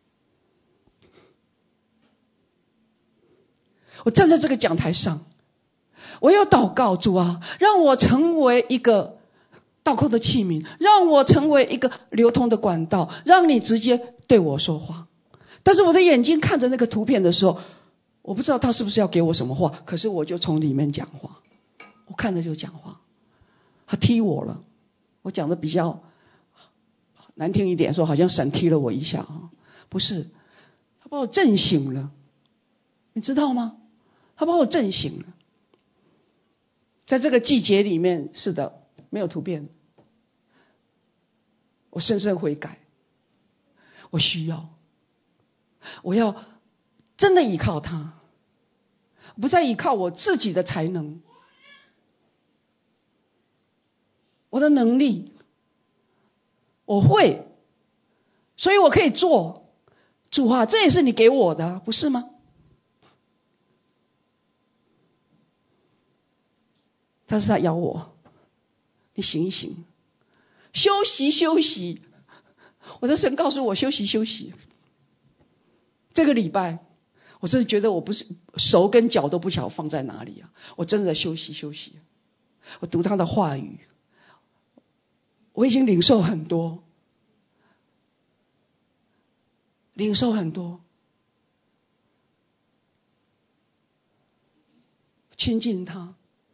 我站在这个讲台上，我要祷告，主啊，让我成为一个祷告的器皿，让我成为一个流通的管道，让你直接对我说话。但是我的眼睛看着那个图片的时候，我不知道他是不是要给我什么话，可是我就从里面讲话，我看着就讲话。他踢我了，我讲的比较难听一点说，好像神踢了我一下不是，他把我震醒了，你知道吗？他把我震醒了。在这个季节里面，是的，没有突变，我深深悔改，我需要，我要真的依靠他，不再依靠我自己的才能，我的能力，我会，所以我可以做。主啊，这也是你给我的，不是吗？但是他咬我，你醒一醒，休息休息。我的神告诉我休息休息。这个礼拜我真的觉得我不是手跟脚都不晓得放在哪里啊！我真的休息休息。我读他的话语，我已经领受很多，领受很多，亲近他。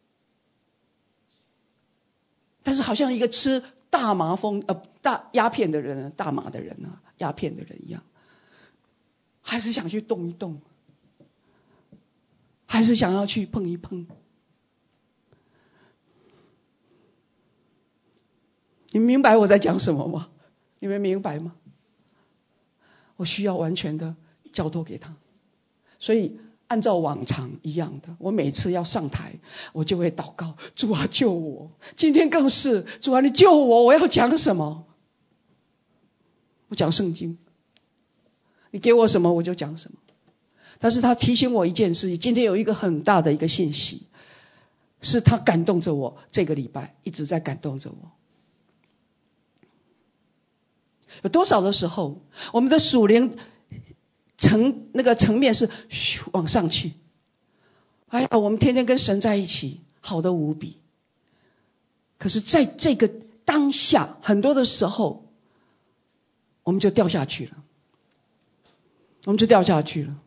但是好像一个吃大麻大鸦片的人，大麻的人啊，鸦片的人一样，还是想去动一动，还是想要去碰一碰。你明白我在讲什么吗？你们明白吗？我需要完全的交托给他。所以按照往常一样的，我每次要上台，我就会祷告，主啊救我。今天更是，主啊你救我，我要讲什么？我讲圣经，你给我什么我就讲什么。但是他提醒我一件事，今天有一个很大的一个信息，是他感动着我，这个礼拜一直在感动着我。有多少的时候，我们的属灵那个层面是往上去，哎呀，我们天天跟神在一起，好得无比。可是在这个当下，很多的时候，我们就掉下去了，我们就掉下去了。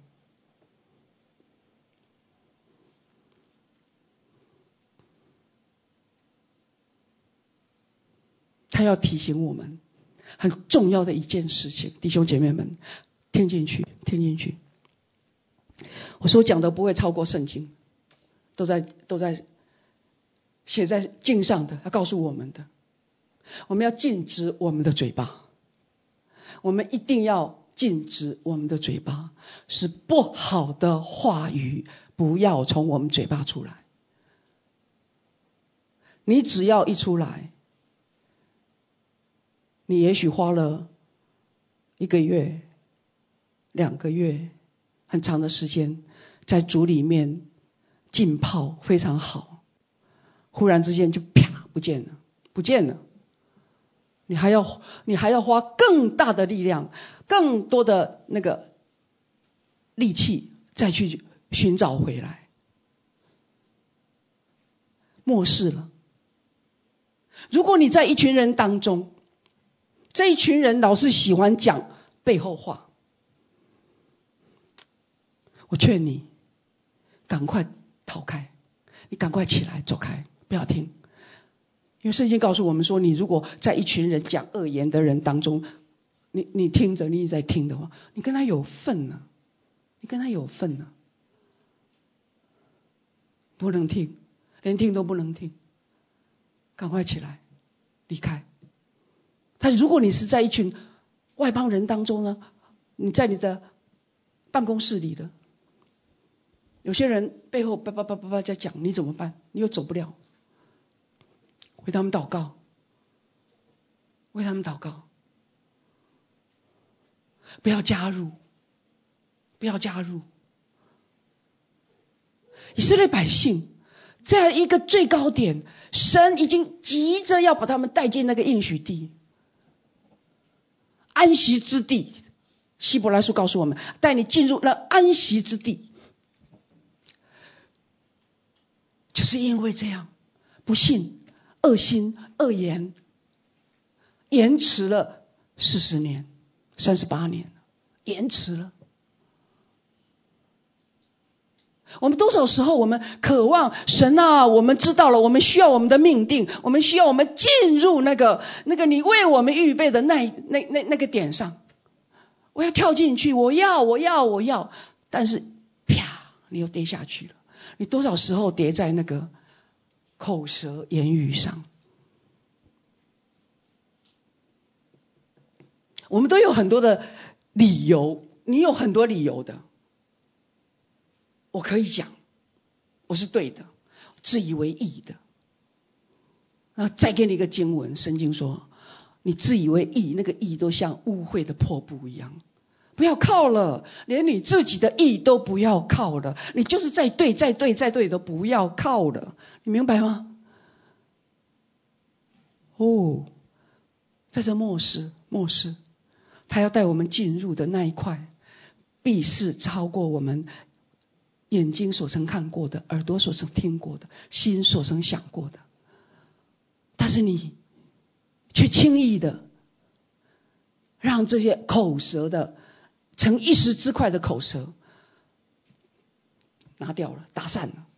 他要提醒我们很重要的一件事情，弟兄姐妹们，听进去，听进去。我所讲的不会超过圣经，都在写在经上的，要告诉我们的。我们要禁止我们的嘴巴，我们一定要禁止我们的嘴巴，使不好的话语不要从我们嘴巴出来。 你只要一出来，你也许花了1个月、2个月，很长的时间在主里面浸泡非常好，忽然之间就啪不见了。你还要花更大的力量，更多的那个力气再去寻找回来，漠视了。如果你在一群人当中，这一群人老是喜欢讲背后话，我劝你赶快逃开，你赶快起来走开，不要听。因为圣经告诉我们说，你如果在一群人讲恶言的人当中，你听着，你一直在听的话，你跟他有份呢，不能听，连听都不能听，赶快起来离开。但如果你是在一群外邦人当中呢，你在你的办公室里的，有些人背后叭叭叭叭叭在讲，你怎么办？你又走不了，为他们祷告，不要加入。以色列百姓在一个最高点，神已经急着要把他们带进那个应许地，安息之地。希伯来书告诉我们，带你进入那安息之地，就是因为这样，不信、恶心、恶言，延迟了40年、38年，延迟了。我们多少时候我们渴望神啊，我们知道了，我们需要我们的命定，我们需要我们进入那个你为我们预备的那个点上，我要跳进去，我要，但是啪，你又跌下去了。你多少时候跌在那个口舌言语上？我们都有很多的理由，你有很多理由的。我可以讲我是对的，自以为义的。那再给你一个经文，圣经说你自以为义，那个义都像污秽的破布一样，不要靠了，连你自己的义都不要靠了，你就是再对都不要靠了，你明白吗？在这末世，他要带我们进入的那一块，必是超过我们眼睛所曾看过的，耳朵所曾听过的，心所曾想过的。但是你却轻易的让这些口舌的成一时之快的口舌拿掉了，打散了。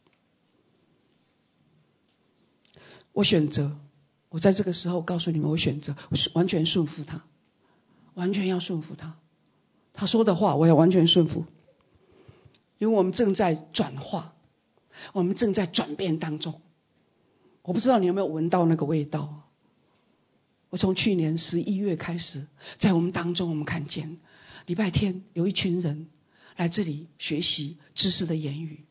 我选择，我在这个时候告诉你们，我选择，我完全顺服他，完全要顺服他，他说的话我要完全顺服。因为我们正在转化，我们正在转变当中。我不知道你有没有闻到那个味道。我从去年11月开始，在我们当中，我们看见礼拜天有一群人来这里学习知识的言语。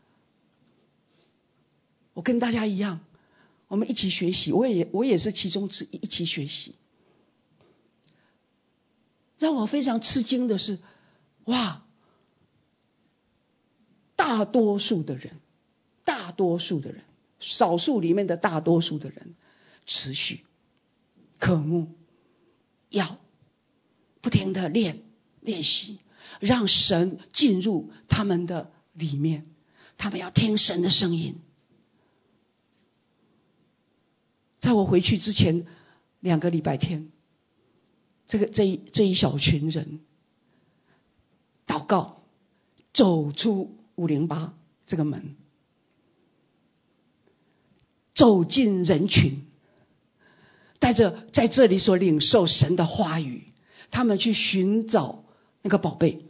我跟大家一样，我们一起学习，我也是其中之一，一起学习。让我非常吃惊的是，哇！大多数的人，少数里面的大多数的人，持续渴慕，要不停的练习，让神进入他们的里面，他们要听神的声音。在我回去之前2个礼拜天，这一小群人祷告，走出508这个门，走进人群，带着在这里所领受神的话语，他们去寻找那个宝贝。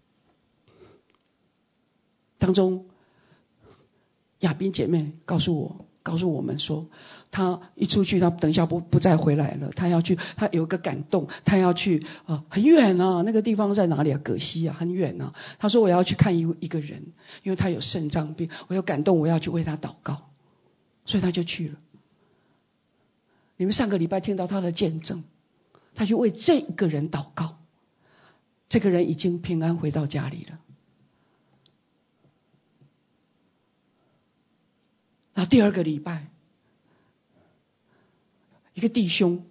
当中亚宾姐妹告诉我们说，她一出去，她等一下不再回来了，她要去，她有一个感动，她要去很远啊，那个地方在哪里啊？葛西啊，很远啊。她说我要去看一个人，因为他有肾脏病，我有感动，我要去为他祷告。 所以他就去了。你们上个礼拜听到他的见证，他去为这个人祷告，这个人已经平安回到家里了。然后第二个礼拜，一个弟兄，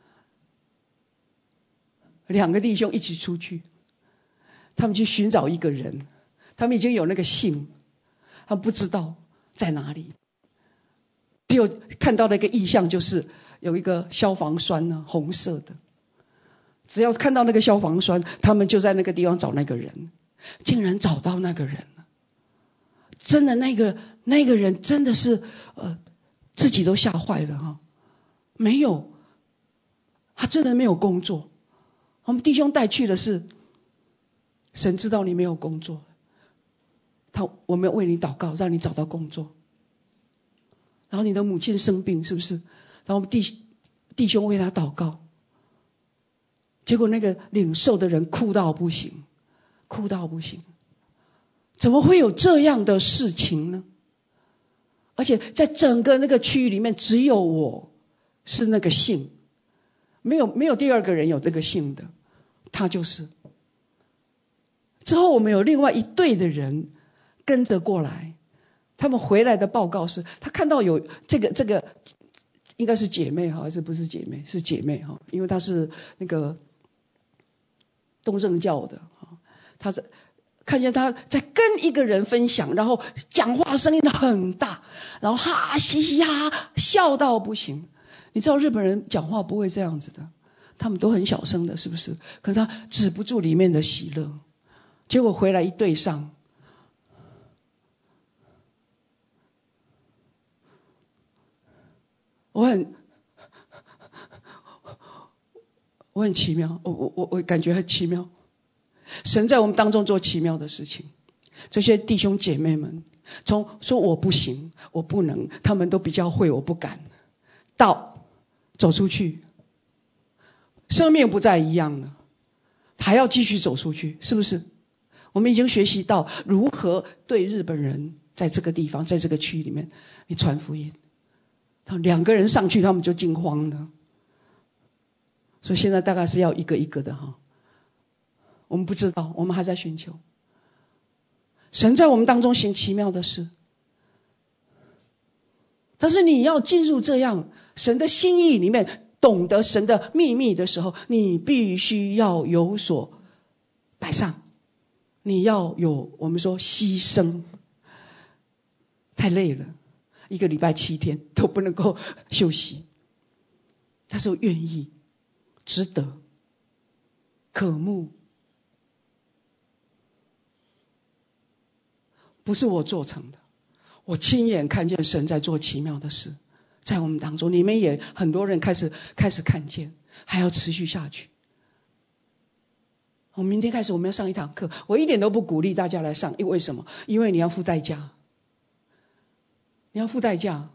两个弟兄一起出去，他们去寻找一个人，他们已经有那个信，他们不知道在哪里，只有看到的一个意象，就是有一个消防栓呢，红色的，只要看到那个消防栓，他们就在那个地方找那个人，竟然找到那个人了。真的那个人真的是自己都吓坏了哈，没有，他真的没有工作。我们弟兄带去的是，神知道你没有工作，我们为你祷告，让你找到工作。然后你的母亲生病，是不是？然后我们弟兄为他祷告，结果那个领受的人哭到不行，哭到不行。怎么会有这样的事情呢？而且在整个那个区域里面，只有我是那个姓，没有第二个人有这个姓的，他就是。之后我们有另外一队的人跟着过来，他们回来的报告是，他看到有这个应该是姐妹哈，还是不是姐妹？是姐妹哈，因为她是那个东正教的哈，她是。看见他在跟一个人分享，然后讲话声音很大，然后哈嘻嘻哈笑到不行。你知道日本人讲话不会这样子的，他们都很小声的，是不是？可是他止不住里面的喜乐。结果回来一对上，我很奇妙，我感觉很奇妙。神在我们当中做奇妙的事情，这些弟兄姐妹们从说我不行，我不能，他们都比较会，我不敢，到走出去，生命不再一样了，还要继续走出去，是不是？我们已经学习到如何对日本人在这个地方，在这个区域里面，你传福音。两个人上去，他们就惊慌了，所以现在大概是要一个一个的哈。我们不知道，我们还在寻求。神在我们当中行奇妙的事，但是你要进入这样神的心意里面，懂得神的秘密的时候，你必须要有所摆上，你要有我们说牺牲。太累了，一个礼拜7天都不能够休息，但是我愿意，值得，渴慕。不是我做成的，我亲眼看见神在做奇妙的事，在我们当中，你们也很多人开始看见，还要持续下去。我明天开始我们要上一堂课，我一点都不鼓励大家来上，因为为什么？因为你要付代价，你要付代价。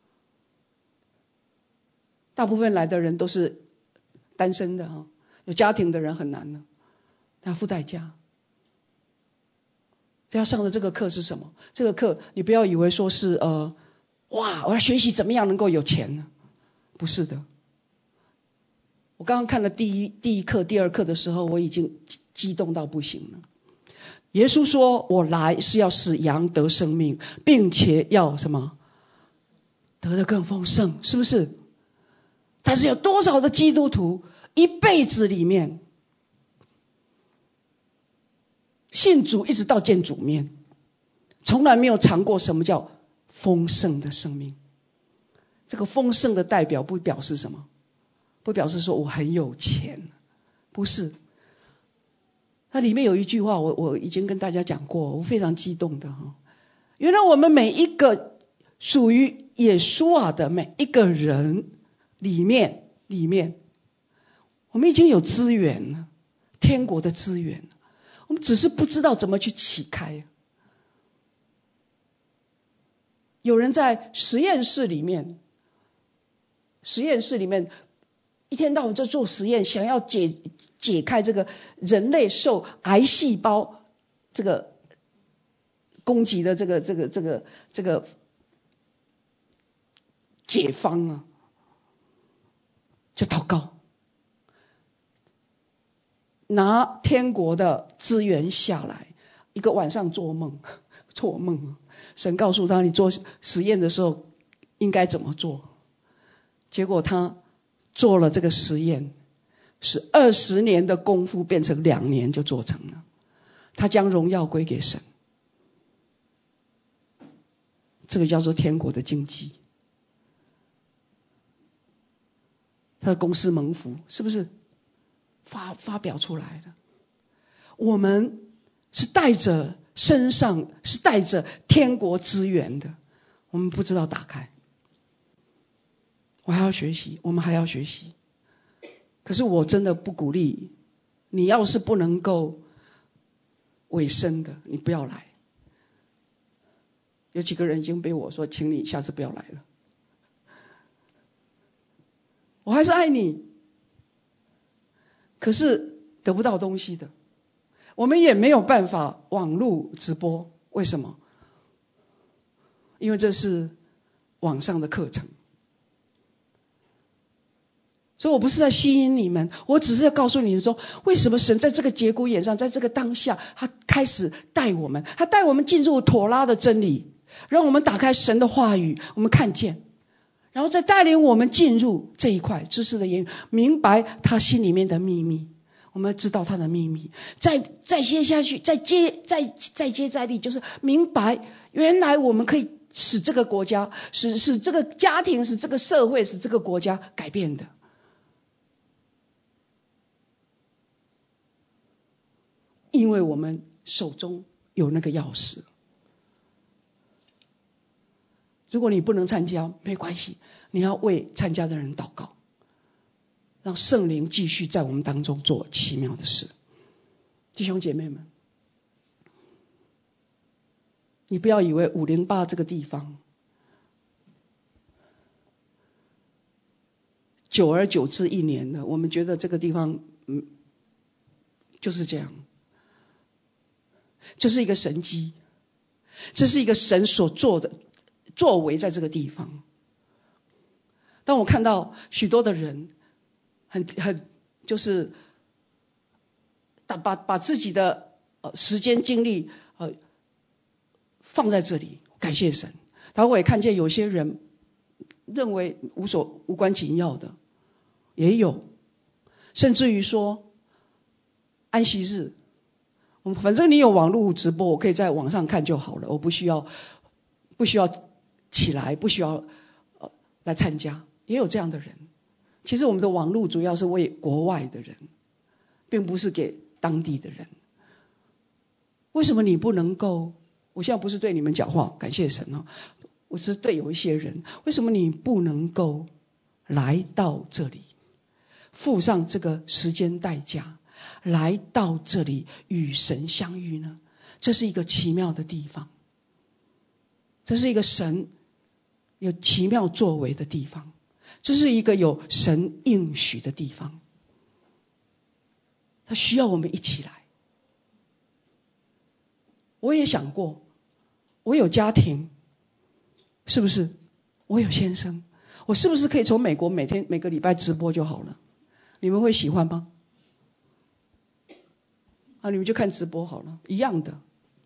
大部分来的人都是单身的哈，有家庭的人很难呢，要付代价。要上的这个课是什么？这个课你不要以为说是哇，我要学习怎么样能够有钱呢？不是的。我刚刚看了第一课、第二课的时候，我已经激动到不行了。耶稣说：“我来是要使羊得生命，并且要什么？得的更丰盛，是不是？”但是有多少的基督徒一辈子里面，信主一直到见主面，从来没有尝过什么叫丰盛的生命。这个丰盛的代表不表示什么，不表示说我很有钱，不是。它里面有一句话，我已经跟大家讲过，我非常激动的哈。原来我们每一个属于耶稣的每一个人里面，我们已经有资源了，天国的资源了。我们只是不知道怎么去启开。有人在实验室里面一天到晚在做实验，想要解开这个人类受癌细胞这个攻击的这个解放啊，就祷告，拿天国的资源下来。一个晚上做梦，神告诉他，你做实验的时候应该怎么做。结果他做了这个实验，是20年的功夫变成2年就做成了。他将荣耀归给神，这个叫做天国的经济。他的公司蒙福，是不是发表出来了？我们是带着身上是带着天国资源的，我们不知道打开。我还要学习，我们还要学习。可是我真的不鼓励你，要是不能够委身的，你不要来。有几个人已经被我说，请你下次不要来了。我还是爱你，可是得不到东西的。我们也没有办法网络直播，为什么？因为这是网上的课程。所以我不是在吸引你们，我只是要告诉你们说，为什么神在这个节骨眼上，在这个当下，他开始带我们，他带我们进入妥拉的真理，让我们打开神的话语，我们看见，然后再带领我们进入这一块知识的言语，明白他心里面的秘密。我们要知道他的秘密，再接下去，再接再厉，就是明白原来我们可以使这个国家，使这个家庭，使这个社会，使这个国家改变的。因为我们手中有那个钥匙。如果你不能参加，没关系，你要为参加的人祷告，让圣灵继续在我们当中做奇妙的事。弟兄姐妹们，你不要以为508这个地方久而久之1年了，我们觉得这个地方就是这样。这是一个神迹，这是一个神所做的作为在这个地方。当我看到许多的人很就是把自己的时间精力放在这里，感谢神。然后我也看见有些人认为无关紧要的也有，甚至于说安息日，反正你有网络直播，我可以在网上看就好了，我不需要起来，不需要来参加，也有这样的人。其实我们的网络主要是为国外的人，并不是给当地的人。为什么你不能够？我现在不是对你们讲话，感谢神哦，我是对有一些人，为什么你不能够来到这里，付上这个时间代价，来到这里与神相遇呢？这是一个奇妙的地方，这是一个神有奇妙作为的地方，这是一个有神应许的地方，他需要我们一起来。我也想过，我有家庭，是不是？我有先生，我是不是可以从美国每个礼拜直播就好了？你们会喜欢吗？你们就看直播好了，一样的。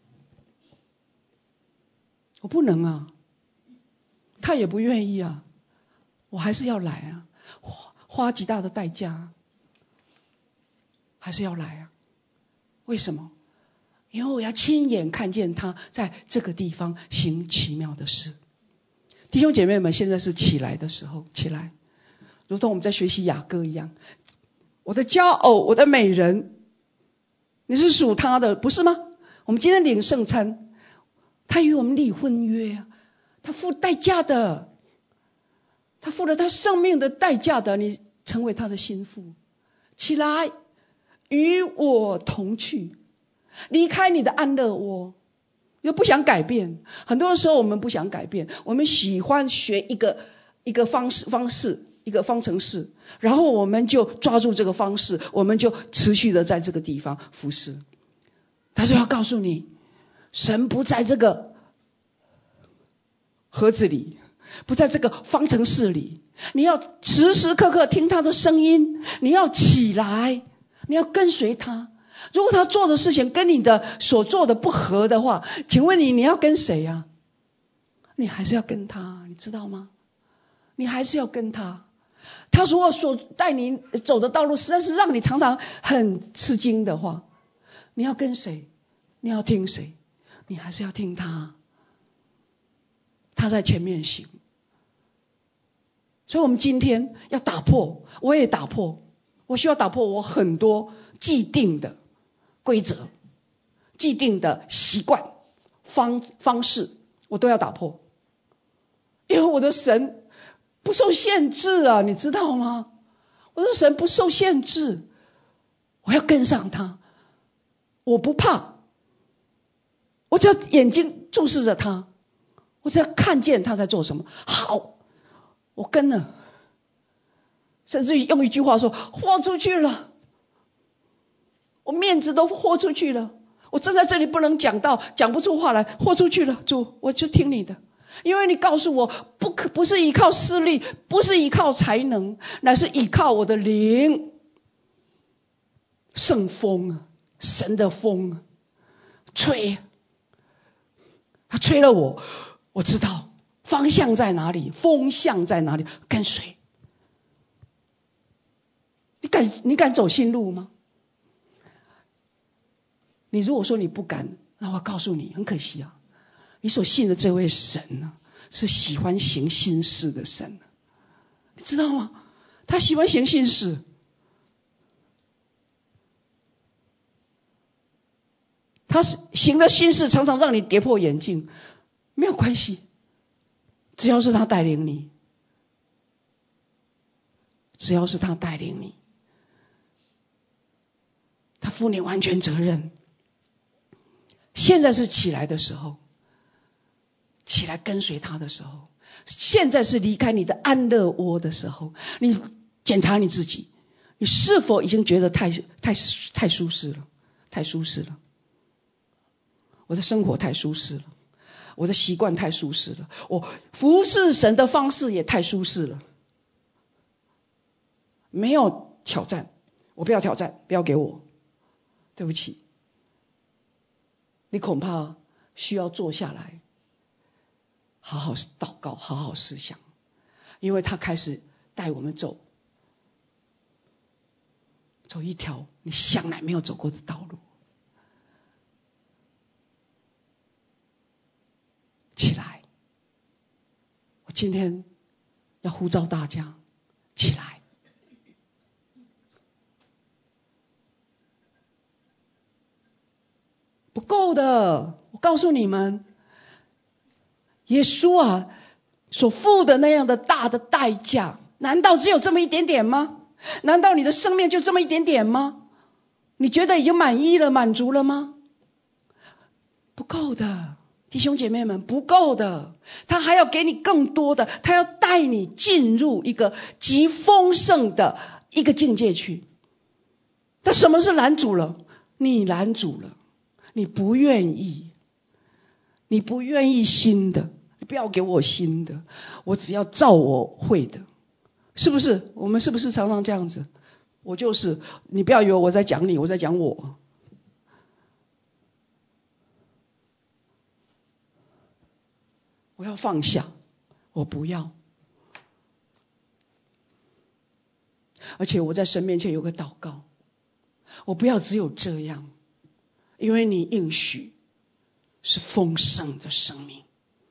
我不能啊，他也不愿意啊，我还是要来啊，花极大的代价，还是要来啊。为什么？因为我要亲眼看见他在这个地方行奇妙的事。弟兄姐妹们，现在是起来的时候，起来，如同我们在学习雅歌一样。我的骄傲，我的美人，你是属他的，不是吗？我们今天领圣餐，他与我们立婚约啊，他付代价的，他付了他生命的代价的，你成为他的心腹。起来，与我同去，离开你的安乐窝。又不想改变，很多的时候我们不想改变，我们喜欢学一个方式，一个方程式，然后我们就抓住这个方式，我们就持续的在这个地方服侍。他说要告诉你，神不在这个盒子里， 不在这个方程式里。你要时时刻刻听他的声音，你要起来，你要跟随他。如果他做的事情跟你的所做的不合的话，请问你要跟谁啊？你还是要跟他，你知道吗？你还是要跟他。他如果所带你走的道路实在是让你常常很吃惊的话，你要跟谁？你要听谁？你还是要听他。他在前面行。所以我们今天要打破，我也打破，我需要打破我很多既定的规则、既定的习惯、方式，我都要打破。因为我的神不受限制啊，你知道吗？我的神不受限制，我要跟上他，我不怕，我只要眼睛注视着他，我只要看见他在做什么，好，我跟了，甚至于用一句话说，豁出去了，我面子都豁出去了，我站在这里不能讲道，讲不出话来，豁出去了，主，我就听你的。因为你告诉我，不是依靠势力，不是依靠才能，乃是依靠我的灵。圣风啊，神的风啊，吹，他吹了我，我知道方向在哪里，风向在哪里，跟随。你敢走新路吗？你如果说你不敢，那我告诉你，很可惜啊。你所信的这位神呢，是喜欢行新事的神，你知道吗？他喜欢行新事。他行的新事常常让你跌破眼镜，没有关系，只要是他带领你，只要是他带领你，他负你完全责任。现在是起来的时候，起来跟随他的时候，现在是离开你的安乐窝的时候。你检查你自己，你是否已经觉得太舒适了？太舒适了，我的生活太舒适了，我的习惯太舒适了，我服侍神的方式也太舒适了。没有挑战，我不要挑战，不要给我，对不起。你恐怕需要坐下来好好祷告，好好思想，因为他开始带我们走一条你向来没有走过的道路。起来，我今天要呼召大家起来。不够的，我告诉你们，耶稣啊所付的那样的大的代价，难道只有这么一点点吗？难道你的生命就这么一点点吗？你觉得已经满意了，满足了吗？不够的，弟兄姐妹们，不够的，他还要给你更多的，他要带你进入一个极丰盛的一个境界去。但什么是拦阻了？你拦阻了，你不愿意，你不愿意新的，你不要给我新的，我只要照我会的，是不是？我们是不是常常这样子？我就是，你不要以为我在讲你，我在讲我。我要放下，我不要。而且我在神面前有个祷告，我不要只有这样，因为你应许是丰盛的生命，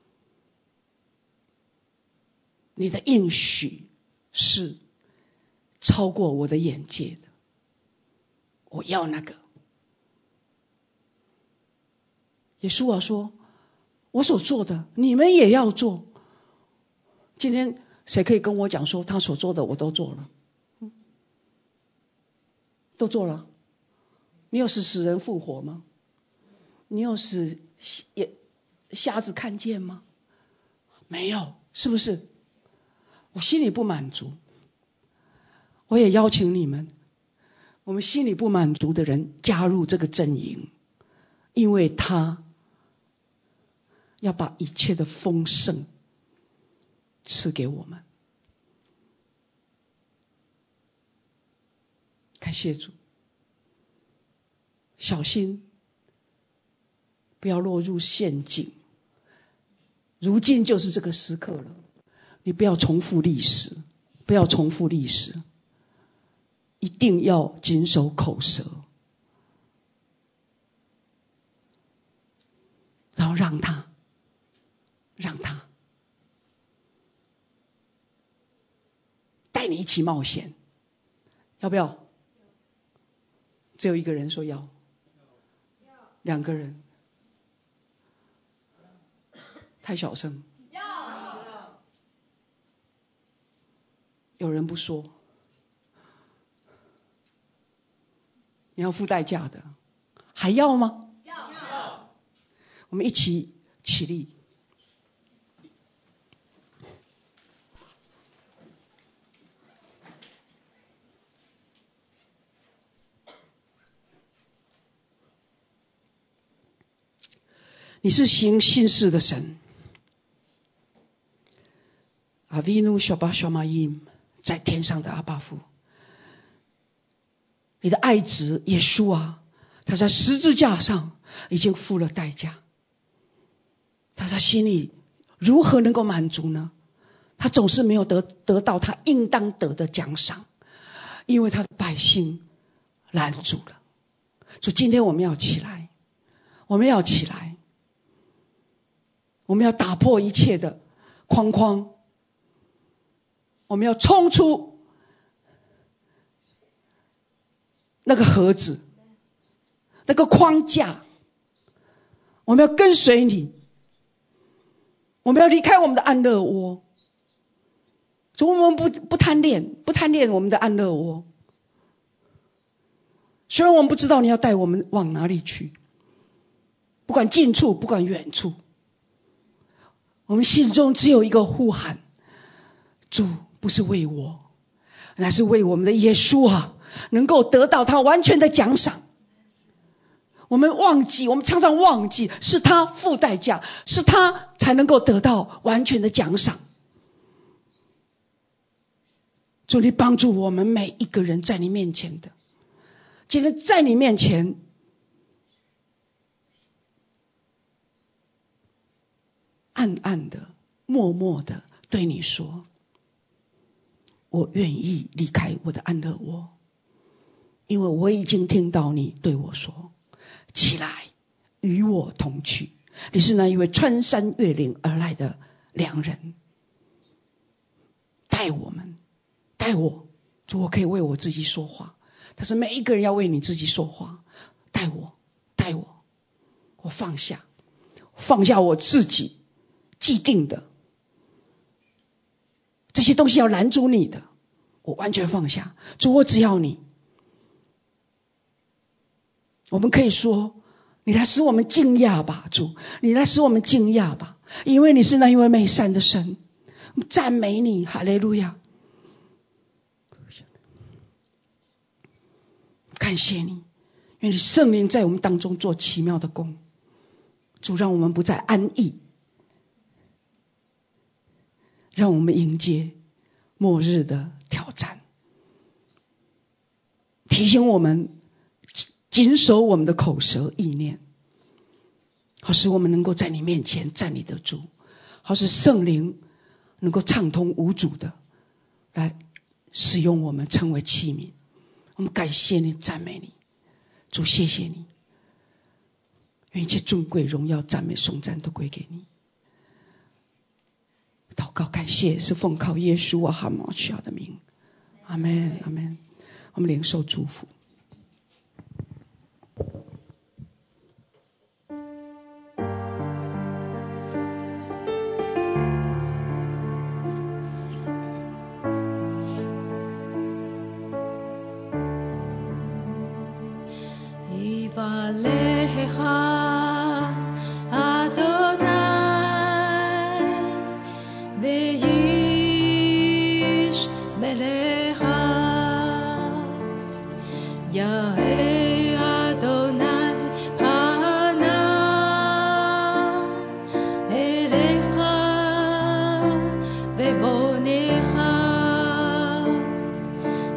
你的应许是超过我的眼界的，我要那个。耶稣啊说，我所做的你们也要做。今天谁可以跟我讲说他所做的我都做了？都做了。你有使死人复活吗？你有使瞎子看见吗？没有，是不是？我心里不满足。我也邀请你们，我们心里不满足的人加入这个阵营，因为他要把一切的丰盛赐给我们。感谢主，小心不要落入陷阱。如今就是这个时刻了，你不要重复历史，不要重复历史，一定要谨守口舌，然后让他带你一起冒险，要不要？只有一个人说要，两个人太小声，有人不说，你要付代价的，还要吗？要。我们一起起立。你是行信事的神，阿维努小巴小马因，在天上的阿爸父，你的爱子耶稣啊，他在十字架上已经付了代价，他心里如何能够满足呢？他总是没有得到他应当得的奖赏，因为他的百姓拦住了。所以今天我们要起来，我们要起来，我们要打破一切的框框，我们要冲出那个盒子，那个框架，我们要跟随你，我们要离开我们的安乐窝。所以我们不贪恋我们的安乐窝。虽然我们不知道你要带我们往哪里去，不管近处不管远处，我们心中只有一个呼喊：主不是为我，乃是为我们的耶稣啊，能够得到他完全的奖赏。我们常常忘记是他付代价，是他才能够得到完全的奖赏。主，你帮助我们每一个人在你面前的，今天在你面前暗暗的默默的对你说，我愿意离开我的安乐窝，因为我已经听到你对我说，起来与我同去。你是那一位穿山越岭而来的良人，带我。主，我可以为我自己说话，但是每一个人要为你自己说话。带我，我放下我自己既定的这些东西要拦阻你的，我完全放下。主，我只要你。我们可以说，你来使我们惊讶吧，主，你来使我们惊讶吧，因为你是那一位美善的神。赞美你，哈利路亚！感谢你，愿你圣灵在我们当中做奇妙的工。主，让我们不再安逸，让我们迎接末日的挑战，提醒我们谨守我们的口舌意念，好使我们能够在你面前站立得住，好使圣灵能够畅通无阻的来使用我们成为器皿。我们感谢你，赞美你，主，谢谢你，愿一切尊贵荣耀赞美颂赞都归给你。祷告感谢是奉靠耶稣啊哈马需要的名，阿们阿们。我们领受祝福。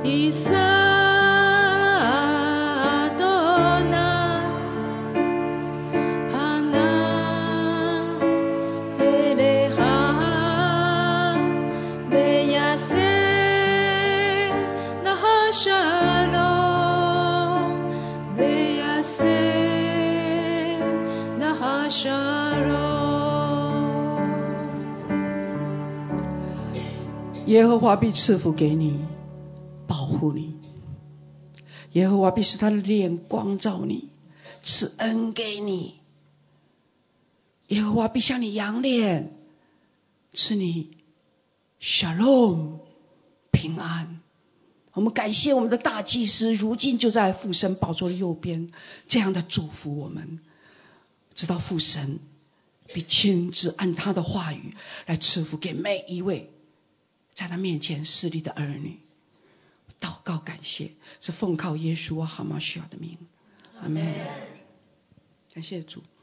耶和华必赐福给你，保护你。耶和华必使他的脸光照你，赐恩给你。耶和华必向你扬脸，赐你 Shalom 平安。我们感谢我们的大祭司，如今就在父神宝座的右边，这样的祝福我们，直到父神必亲自按他的话语来赐福给每一位在他面前侍立的儿女。祷告感谢，是奉靠耶稣哈马西亚的名，阿们。感谢主。